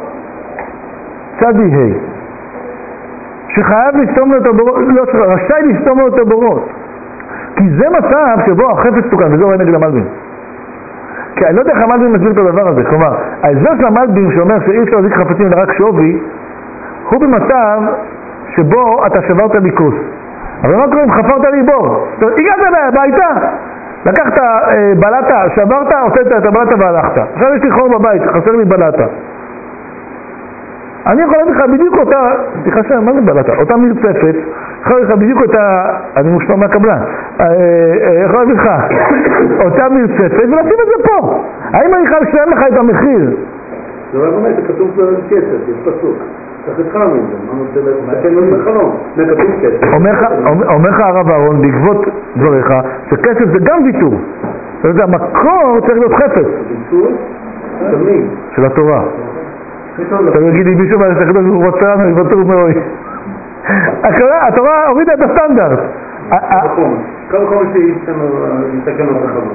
צדי ה' שחייב לסתום לו את הבורות, לא שחייב, רשאי לסתום לו את הבורות, כי זה מצב שבו החפץ תוקן, וזה רואה נגד המלבין. כי אני לא יודע איך המלבין מסביר את הדבר הזה. כלומר, ההסבר של המלבין שאומר שאי אפשר להזיק חפצים אלא רק שווי, הוא במצב שבו אתה שברת לי כוס. אבל מה קורה אם חפרת לי בור? הגעת אליי הביתה, לקחת בלטה, שברת, הוצאת את הבלטה והלכת. עכשיו יש לי חור בבית, חסר לי בלטה. אני יכול להגיד לך בדיוק אותה, סליחה שם, מה זה בלטה? אותה מרצפת, יכול להגיד לך בדיוק אותה, אני מושפע מהקבלן, יכול להגיד לך, אותה מרצפת ולשים את זה פה. האם אני יכול לשלם לך את המחיר? זה לא באמת, זה כתוב כסף, זה פסוק. צריך התחלנו את זה, מה נוצא לתקן לו לחלום, זה כתוב כסף. אומר לך הרב אהרון, בעקבות דבריך, שכסף זה גם ויתור. זאת אומרת, המקור צריך להיות חפץ. ויתור? תמיד. של התורה. אתה מגיד לי מישהו מהסתכלות הוא רוצה לנו, יוותר מאוי. התורה הורידה את הסטנדרט. כל חומש שיתקן לו לחלום.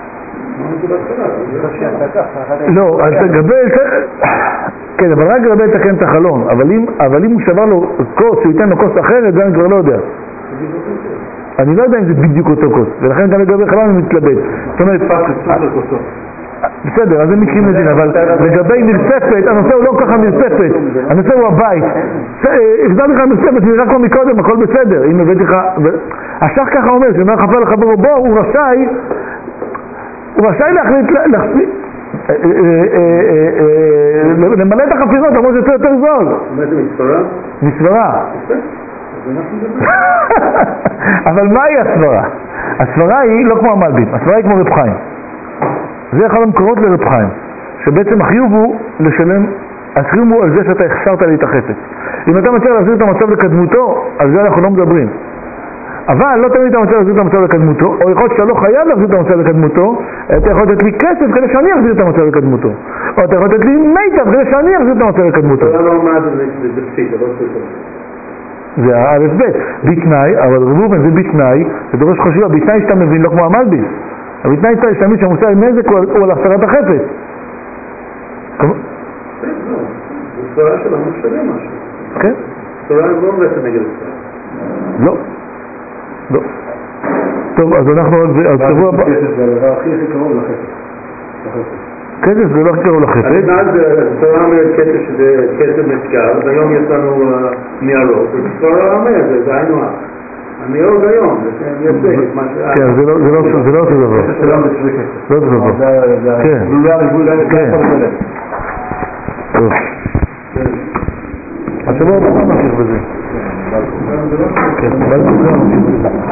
לא, אז לגבי, כן, אבל רק לגבי לתקן את החלון, אבל אם הוא שבר לו כוס, שהוא ייתן לו כוס אחרת, זה אני כבר לא יודע. אני לא יודע אם זה בדיוק אותו כוס, ולכן גם לגבי חלון אני מתלבט. זאת אומרת, בסדר, אז זה מקרים לדין, אבל לגבי מרצפת, הנושא הוא לא ככה מרצפת, הנושא הוא הבית. החזרתי לך מרצפת, נראה כמו מקודם, הכל בסדר. אם הבאתי לך, השח ככה אומר, שאומר חפר לחבר בו, הוא רשאי להחליט, למלא את החפירות, אמרו שזה יותר זול. מה זה מספרה? מספרה. אבל מהי הספרה? הספרה היא לא כמו המלבין, הספרה היא כמו רב חיים. זה אחד המקורות לרב חיים, שבעצם החיוב הוא לשלם, החיוב הוא על זה שאתה החסרת לי את החפץ. אם אתה מצליח להחזיר את המצב לקדמותו, על זה אנחנו לא מדברים. אבל לא תמיד אתה מצליח להחזיר את המצב לקדמותו, או יכול להיות שאתה לא חייב להחזיר את המצב לקדמותו, אתה יכול לתת לי כסף כדי שאני אחזיר את המצב לקדמותו, או אתה יכול לתת לי מיטב כדי שאני אחזיר את המצב לקדמותו. זה לא מה זה בפסיק, זה לא ספר. זה האלף בית, בתנאי, אבל רבובן זה בתנאי, זה דורש חשיבה, בתנאי שאתה מבין לא כמו המלבין. אבל בתנאי שאתה מבין שהמושג נזק הוא על החסרת החפץ. זה ספרה שלנו משנה משהו. כן? ספרה לא הולכת נגד הספרה. לא. לא. טוב, אז אנחנו עוד שבוע הבא. כסף זה הדבר הכי קרוב לחפץ. כסף זה לא הכי קרוב לחפץ. אז ספרה אומרת כסף שזה כסף נסגר, והיום יש לנו ניירות, וספרה אומרת, זה היינו הניירות היום, זה יצא. כן, זה לא אותו דבר. זה לא מצווה כסף. לא אותו דבר. כן. כן. טוב. שבוע הבא נמשיך בזה. כן, בעל כוחם נמשיך בזה.